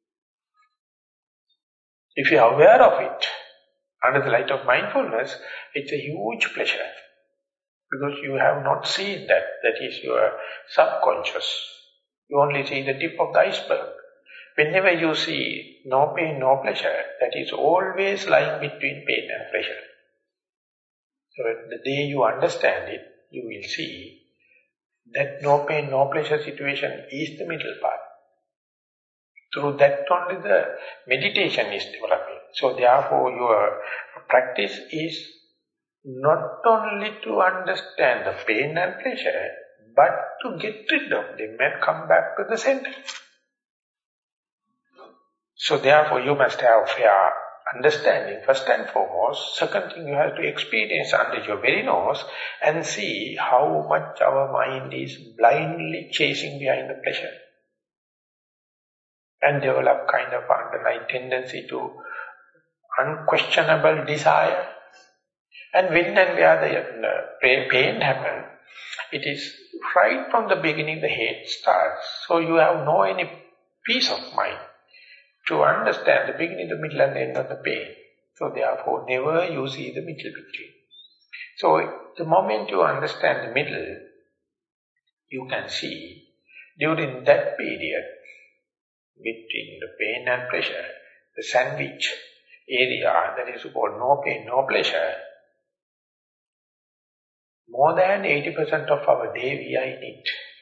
If you are aware of it, under the light of mindfulness, it's a huge pleasure. Because you have not seen that. That is your subconscious. You only see the tip of the iceberg. Whenever you see no pain, no pleasure, that is always lying between pain and pleasure. So the day you understand it, you will see that no pain, no pleasure situation is the middle part. Through that only the meditation is developing. So therefore your practice is not only to understand the pain and pleasure, but to get rid of them and come back to the center. So therefore you must have fair understanding first and foremost. Second thing, you have to experience under your very nose and see how much our mind is blindly chasing behind the pleasure. And develop kind of underlying tendency to unquestionable desire. And when and where the pain happens, it is right from the beginning the hate starts. So you have no any peace of mind to understand the beginning, the middle and the end of the pain. So therefore never you see the middle between. So the moment you understand the middle, you can see during that period, between the pain and pleasure, the sandwich area that is called no pain, no pleasure, more than eighty percent of our day we are in it.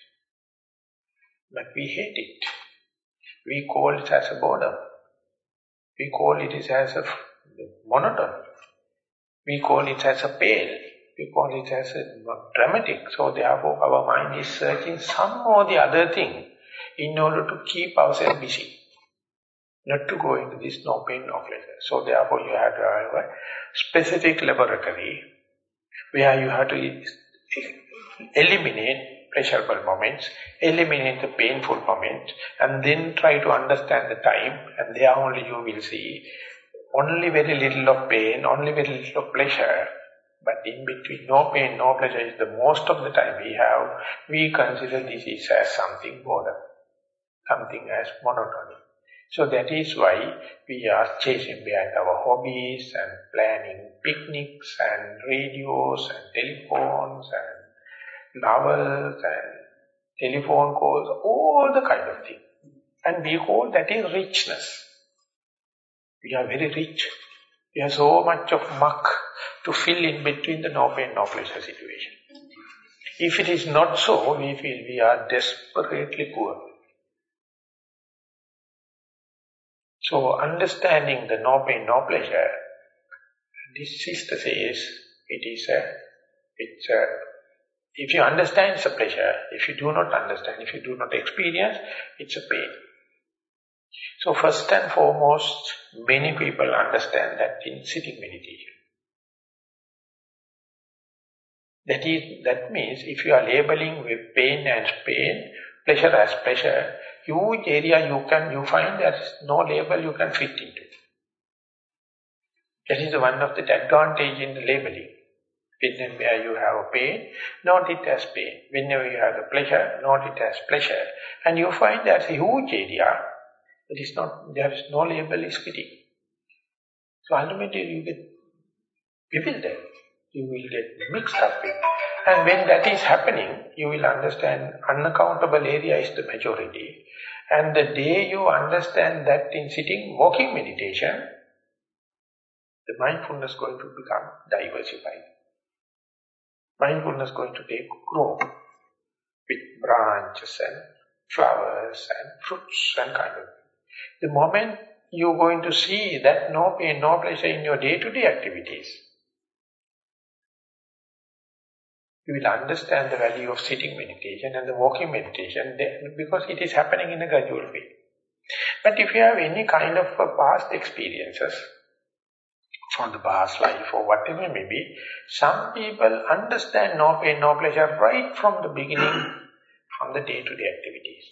But we hate it. We call it as a boredom. We call it as a monotony. We call it as a pale. We call it as a dramatic. So therefore our mind is searching some or the other thing in order to keep ourselves busy. Not to go into this no pain, no pleasure. So therefore you have to have a specific laboratory where you have to eliminate pleasurable moments, eliminate the painful moments, and then try to understand the time, and there only you will see only very little of pain, only very little of pleasure, but in between no pain, no pleasure is the most of the time we have, we consider this is as something boredom, something as monotony. So that is why we are chasing behind our hobbies and planning picnics and radios and telephones and novels and telephone calls, all the kind of things. And we call that is richness. We are very rich. We have so much of muck to fill in between the no pain, no pleasure situation. If it is not so, we feel we are desperately poor. So understanding the no pain, no pleasure, this sister says it is a, it's a, if you understand it's a pleasure, if you do not understand, if you do not experience, it's a pain. So first and foremost, many people understand that in sitting meditation. That is, that means if you are labeling with pain as pain, pleasure as pleasure, huge area you can, you find there is no label you can fit into. That is one of the advantage in the labeling. Whenever you have a pain, note it as pain. Whenever you have the pleasure, note it as pleasure. And you find there is a huge area, it is not, there is no label is fitting. So ultimately you get bewildered. You will get mixed up with. And when that is happening, you will understand unaccountable area is the majority. And the day you understand that in sitting, walking meditation, the mindfulness is going to become diversified. Mindfulness is going to take grow with branches and flowers and fruits and kind of thing. The moment you're going to see that no pain, no pleasure in your day-to-day activities, you will understand the value of sitting meditation and the walking meditation because it is happening in a gradual way. But if you have any kind of past experiences from the past life or whatever it may be, some people understand no pain, no pleasure right from the beginning, from the day-to-day activities.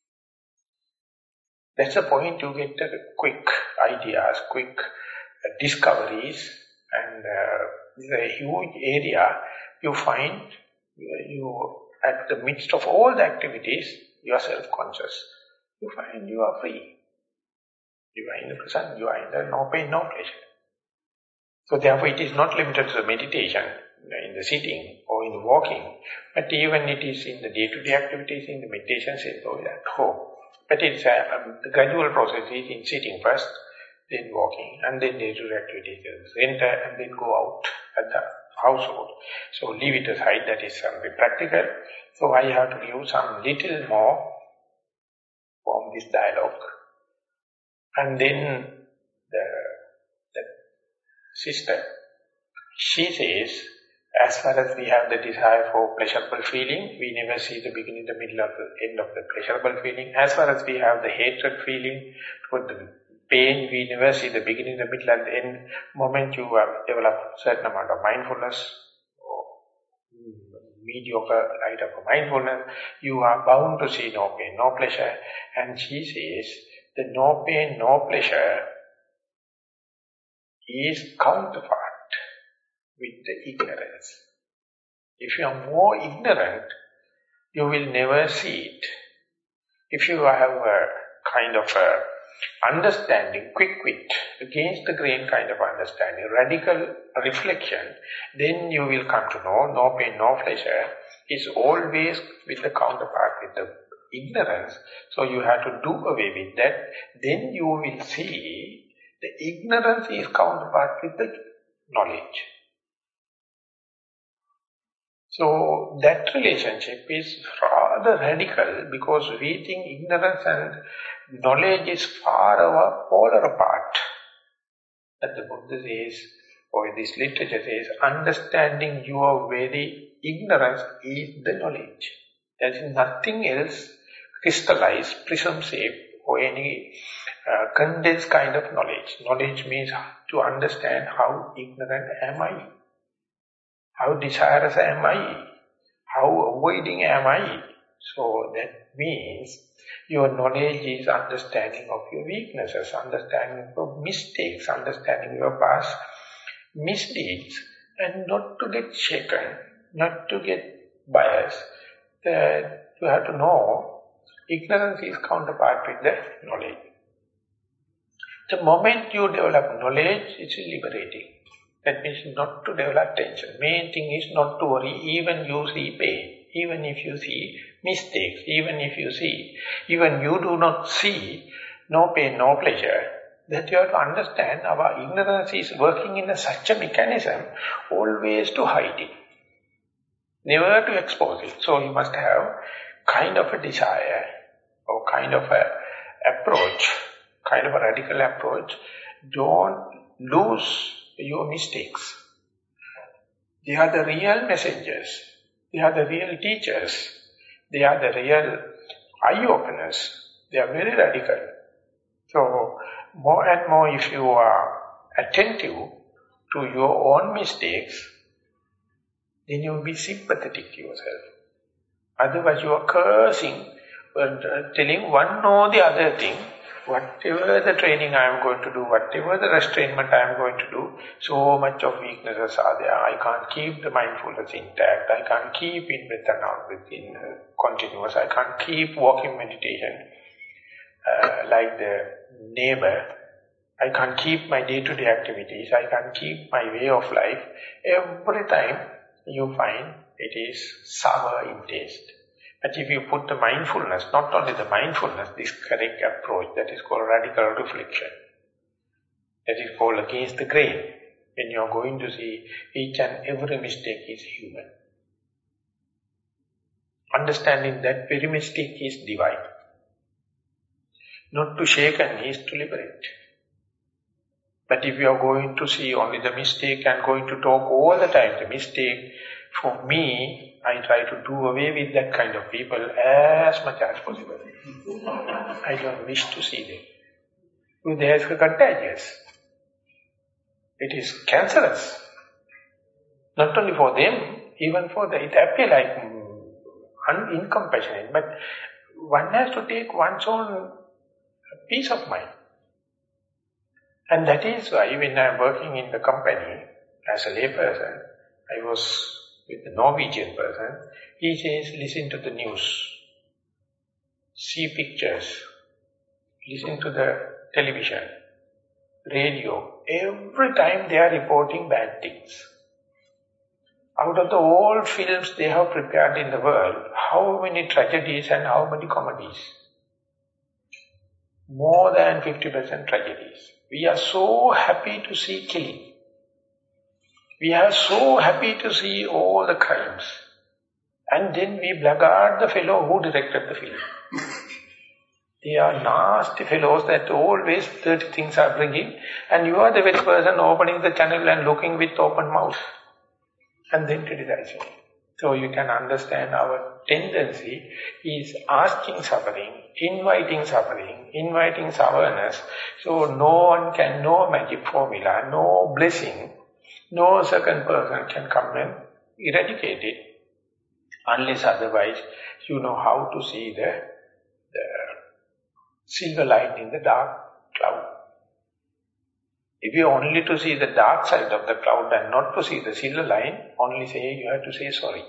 That's the point you get uh, quick ideas, quick uh, discoveries, and uh, the huge area you find uh, you at the midst of all the activities, you are self-conscious. You find you are free. You are in the present, you are in the no pain, no pleasure. So therefore it is not limited to the meditation, in the sitting or in the walking, but even it is in the day-to-day activities, in the meditation center or at home. But it's a, um, the gradual process is in sitting first, then walking, and then day-to-day activities in the center, and then go out at the household. So leave it aside, that is something practical. So I have to give some little more from this dialogue. And then the, the sister, she says, as far as we have the desire for pleasurable feeling, we never see the beginning, the middle, of the end of the pleasurable feeling. As far as we have the hatred feeling for the pain, we never see the beginning, the middle, and the end. Moment you have developed certain amount of mindfulness, or mediocre light of mindfulness, you are bound to see no pain, no pleasure. And she says, the no pain, no pleasure is counterpart with the ignorance. If you are more ignorant, you will never see it. If you have a kind of a understanding, quick wit, against the grain kind of understanding, radical reflection, then you will come to know no pain, no pleasure is always with the counterpart, with the ignorance. So you have to do away with that. Then you will see the ignorance is counterpart with the knowledge. So that relationship is rather radical because we think ignorance and knowledge is far away, polar apart. That the Buddha says, or this literature says, understanding your very ignorance is the knowledge. There is nothing else crystallized, prism shape, or any uh, condensed kind of knowledge. Knowledge means to understand how ignorant am I. How desirous am I? How avoiding am I? So that means your knowledge is understanding of your weaknesses, understanding of mistakes, understanding your past misdeeds, and not to get shaken, not to get biased. That you have to know ignorance is counterpart with the knowledge. The moment you develop knowledge, it's liberating. That means not to develop tension. Main thing is not to worry, even you see pain, even if you see mistakes, even if you see, even you do not see no pain, no pleasure, that you have to understand our ignorance is working in a, such a mechanism always to hide it, never to expose it. So you must have kind of a desire or kind of a approach, kind of a radical approach. Don't lose your mistakes. They are the real messengers. They are the real teachers. They are the real eye-openers. They are very radical. So, more and more if you are attentive to your own mistakes, then you will be sympathetic to yourself. Otherwise you are cursing, telling one or the other thing, whatever the training I am going to do, whatever the restrainment I am going to do, so much of weaknesses are there. I can't keep the mindfulness intact. I can't keep in breath and out breath in uh, continuous. I can't keep walking meditation uh, like the neighbor. I can't keep my day-to-day activities. I can't keep my way of life. Every time you find it is sour in taste. But if you put the mindfulness, not only the mindfulness, this correct approach, that is called radical reflection. That is called against the grain. When you are going to see each and every mistake is human. Understanding that very mistake is divine. Not to shake and is to liberate. But if you are going to see only the mistake and going to talk all the time the mistake, for me, I try to do away with that kind of people as much as possible. I don't wish to see them. Because they are contagious. It is cancerous. Not only for them, even for the, it appears like un, incompassionate, but one has to take one's own peace of mind. And that is why when I am working in the company as a layperson, I was with the Norwegian person, he says, listen to the news, see pictures, listen to the television, radio. Every time they are reporting bad things. Out of the old films they have prepared in the world, how many tragedies and how many comedies? More than fifty percent tragedies. We are so happy to see killing. We are so happy to see all the crimes. And then we blackguard the fellow who directed the film. They are nasty fellows that always dirty things are bringing, and you are the very person opening the channel and looking with open mouth. And then criticizing. So you can understand our tendency is asking suffering, inviting suffering, inviting sourness. So no one can, no magic formula, no blessing, no second person can come and eradicate it. Unless otherwise you know how to see the, the silver light in the dark cloud. If you only to see the dark side of the cloud and not to see the silver line, only say you have to say sorry.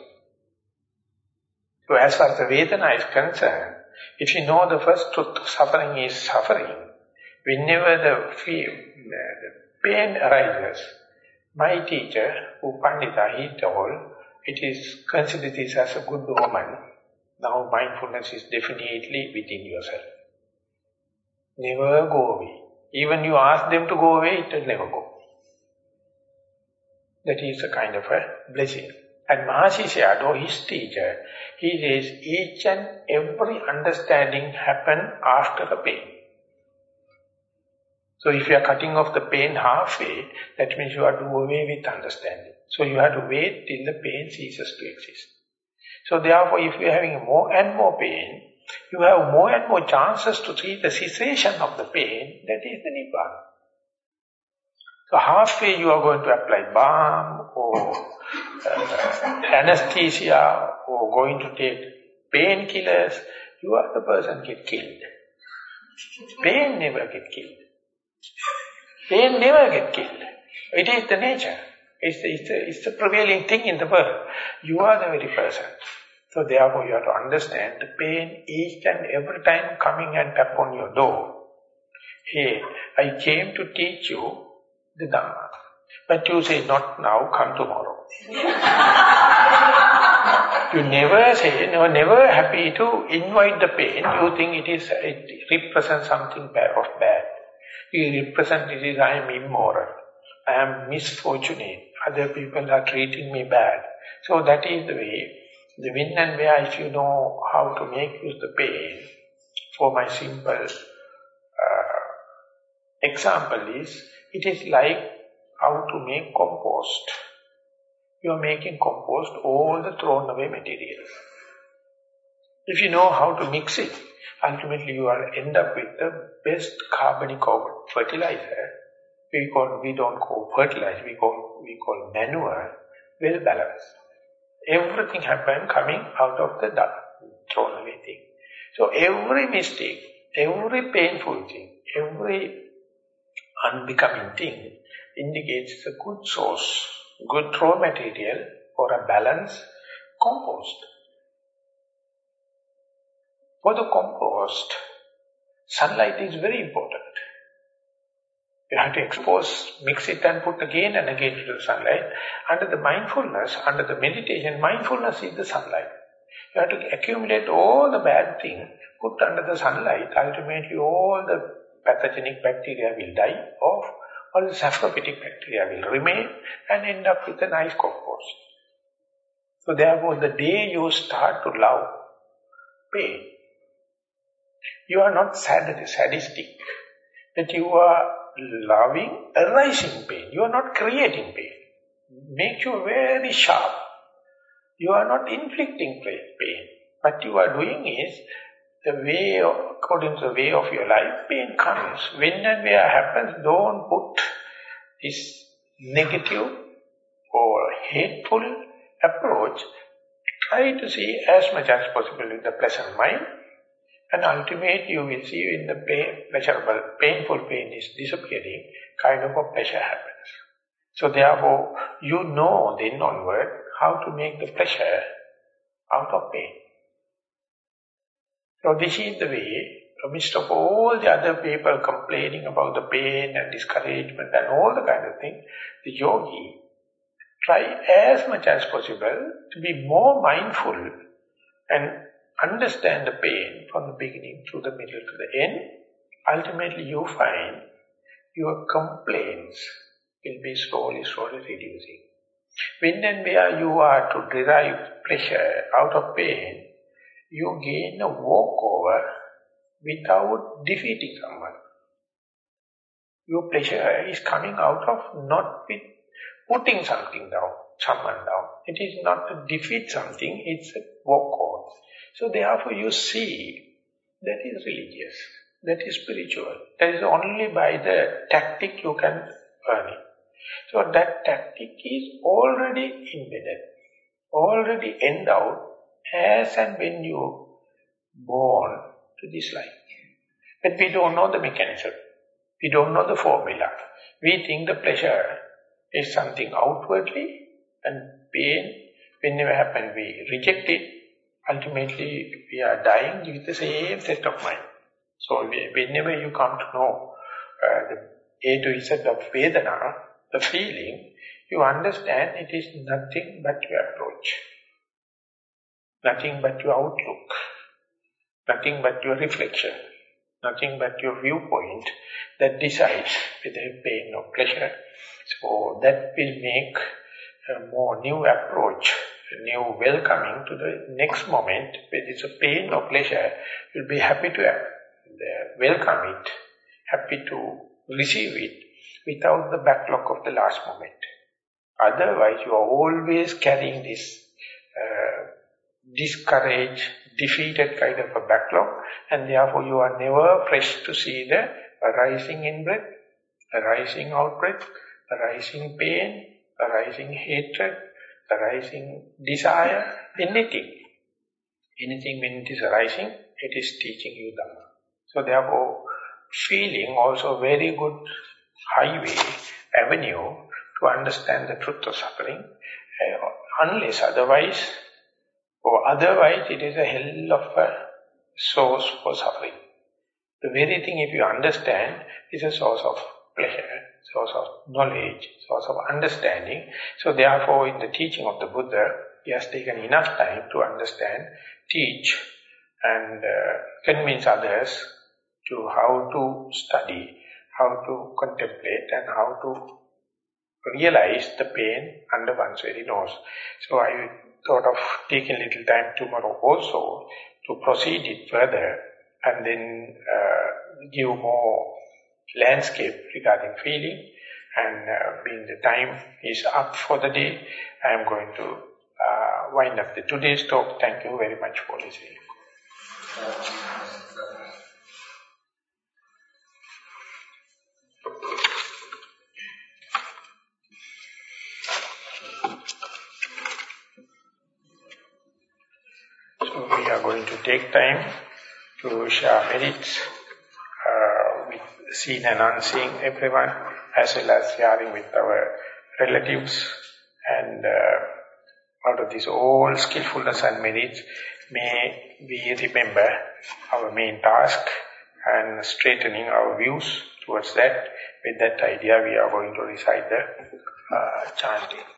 So as far as the Vedana is concerned, if you know the first truth, suffering is suffering, whenever the, fear, the pain arises, my teacher, Upandita, he told, it is considered this as a good woman. Now mindfulness is definitely within yourself. Never go away. Even you ask them to go away, it will never go. That is a kind of a blessing. And Mahasi Sayadaw, his teacher, he says each and every understanding happens after the pain. So if you are cutting off the pain halfway, that means you are to do away with understanding. So you have to wait till the pain ceases to exist. So therefore, if you are having more and more pain, you have more and more chances to see the cessation of the pain, that is the Nibbana. So halfway you are going to apply balm or uh, anesthesia or going to take painkillers, you are the person get killed. Pain never get killed. Pain never get killed. It is the nature. It's the, it's, the, it's the prevailing thing in the world. You are the very person. So therefore you have to understand the pain each and every time coming and tap on your door. Hey, I came to teach you the Dhamma. But you say, not now, come tomorrow. You never say, you are never happy to invite the pain. You think it is, it represents something bad of bad. He represented it, I am immoral, I am misfortunate, other people are treating me bad. So that is the way. The when and where, if you know how to make use the pain, for my simple uh, example is, it is like how to make compost. You are making compost, all the thrown away material. If you know how to mix it, ultimately you will end up with the best carbonic fertilizer. We call, we don't call fertilizer, we call, we call manure, well balanced. Everything happens coming out of the thrown away thing. So every mistake, every painful thing, every unbecoming thing indicates a good source, good raw material for a balanced compost. For the compost, sunlight is very important. You have to expose, mix it and put again and again to the sunlight. Under the mindfulness, under the meditation, mindfulness is the sunlight. You have to accumulate all the bad things, put under the sunlight, ultimately all the pathogenic bacteria will die off, all the saprophytic bacteria will remain and end up with a nice compost. So therefore, the day you start to love pain, you are not sad, sadistic, but you are loving arising pain. You are not creating pain. Make you very sharp. You are not inflicting pain. What you are doing is, the way, of, according to the way of your life, pain comes. When and where happens, don't put this negative or hateful approach. Try to see as much as possible with the pleasant mind. And ultimately you will see when the pain, pleasurable, painful pain is disappearing, kind of a pleasure happens. So therefore, you know then onward how to make the pleasure out of pain. So this is the way, amidst of all the other people complaining about the pain and discouragement and all the kind of thing, the yogi try as much as possible to be more mindful and understand the pain from the beginning through the middle to the end. Ultimately you find your complaints will be slowly, slowly reducing. When and where you are to derive pleasure out of pain, you gain a walkover without defeating someone. Your pleasure is coming out of not with putting something down, someone down. It is not to defeat something, it's a walkover. So therefore you see, that is religious, that is spiritual. That is only by the tactic you can earn it. So that tactic is already embedded, already endowed as and when you born to this life. But we don't know the mechanism. We don't know the formula. We think the pleasure is something outwardly, and pain, whenever happens, we reject it. Ultimately, we are dying with the same set of mind. So we, whenever you come to know uh, the A to Z of Vedana, the feeling, you understand it is nothing but your approach. Nothing but your outlook. Nothing but your reflection. Nothing but your viewpoint that decides whether pain or pleasure. So that will make a more new approach, a new welcoming to the next moment, whether it's a pain or pleasure, you'll be happy to welcome it, happy to receive it, without the backlog of the last moment. Otherwise, you are always carrying this uh, discouraged, defeated kind of a backlog, and therefore you are never fresh to see the arising in-breath, arising out-breath, arising pain, arising hatred, arising desire, anything. Anything when it is arising, it is teaching you Dhamma. So therefore, feeling also very good highway, avenue to understand the truth of suffering, uh, unless otherwise, or otherwise it is a hell of a source for suffering. The very thing, if you understand, is a source of pleasure, source of knowledge, source of understanding. So therefore, in the teaching of the Buddha, he has taken enough time to understand, teach, and uh, convince others to how to study how to contemplate and how to realize the pain under one's very nose. So I thought of taking a little time tomorrow also to proceed it further and then uh, give more landscape regarding feeling. And uh, being the time is up for the day, I am going to uh, wind up the today's talk. Thank you very much for listening. So we are going to take time to share merits uh, with seen and unseen everyone, as well as sharing with our relatives. And uh, out of this all skillfulness and merits, may we remember our main task and straightening our views towards that. With that idea, we are going to recite the uh, chanting.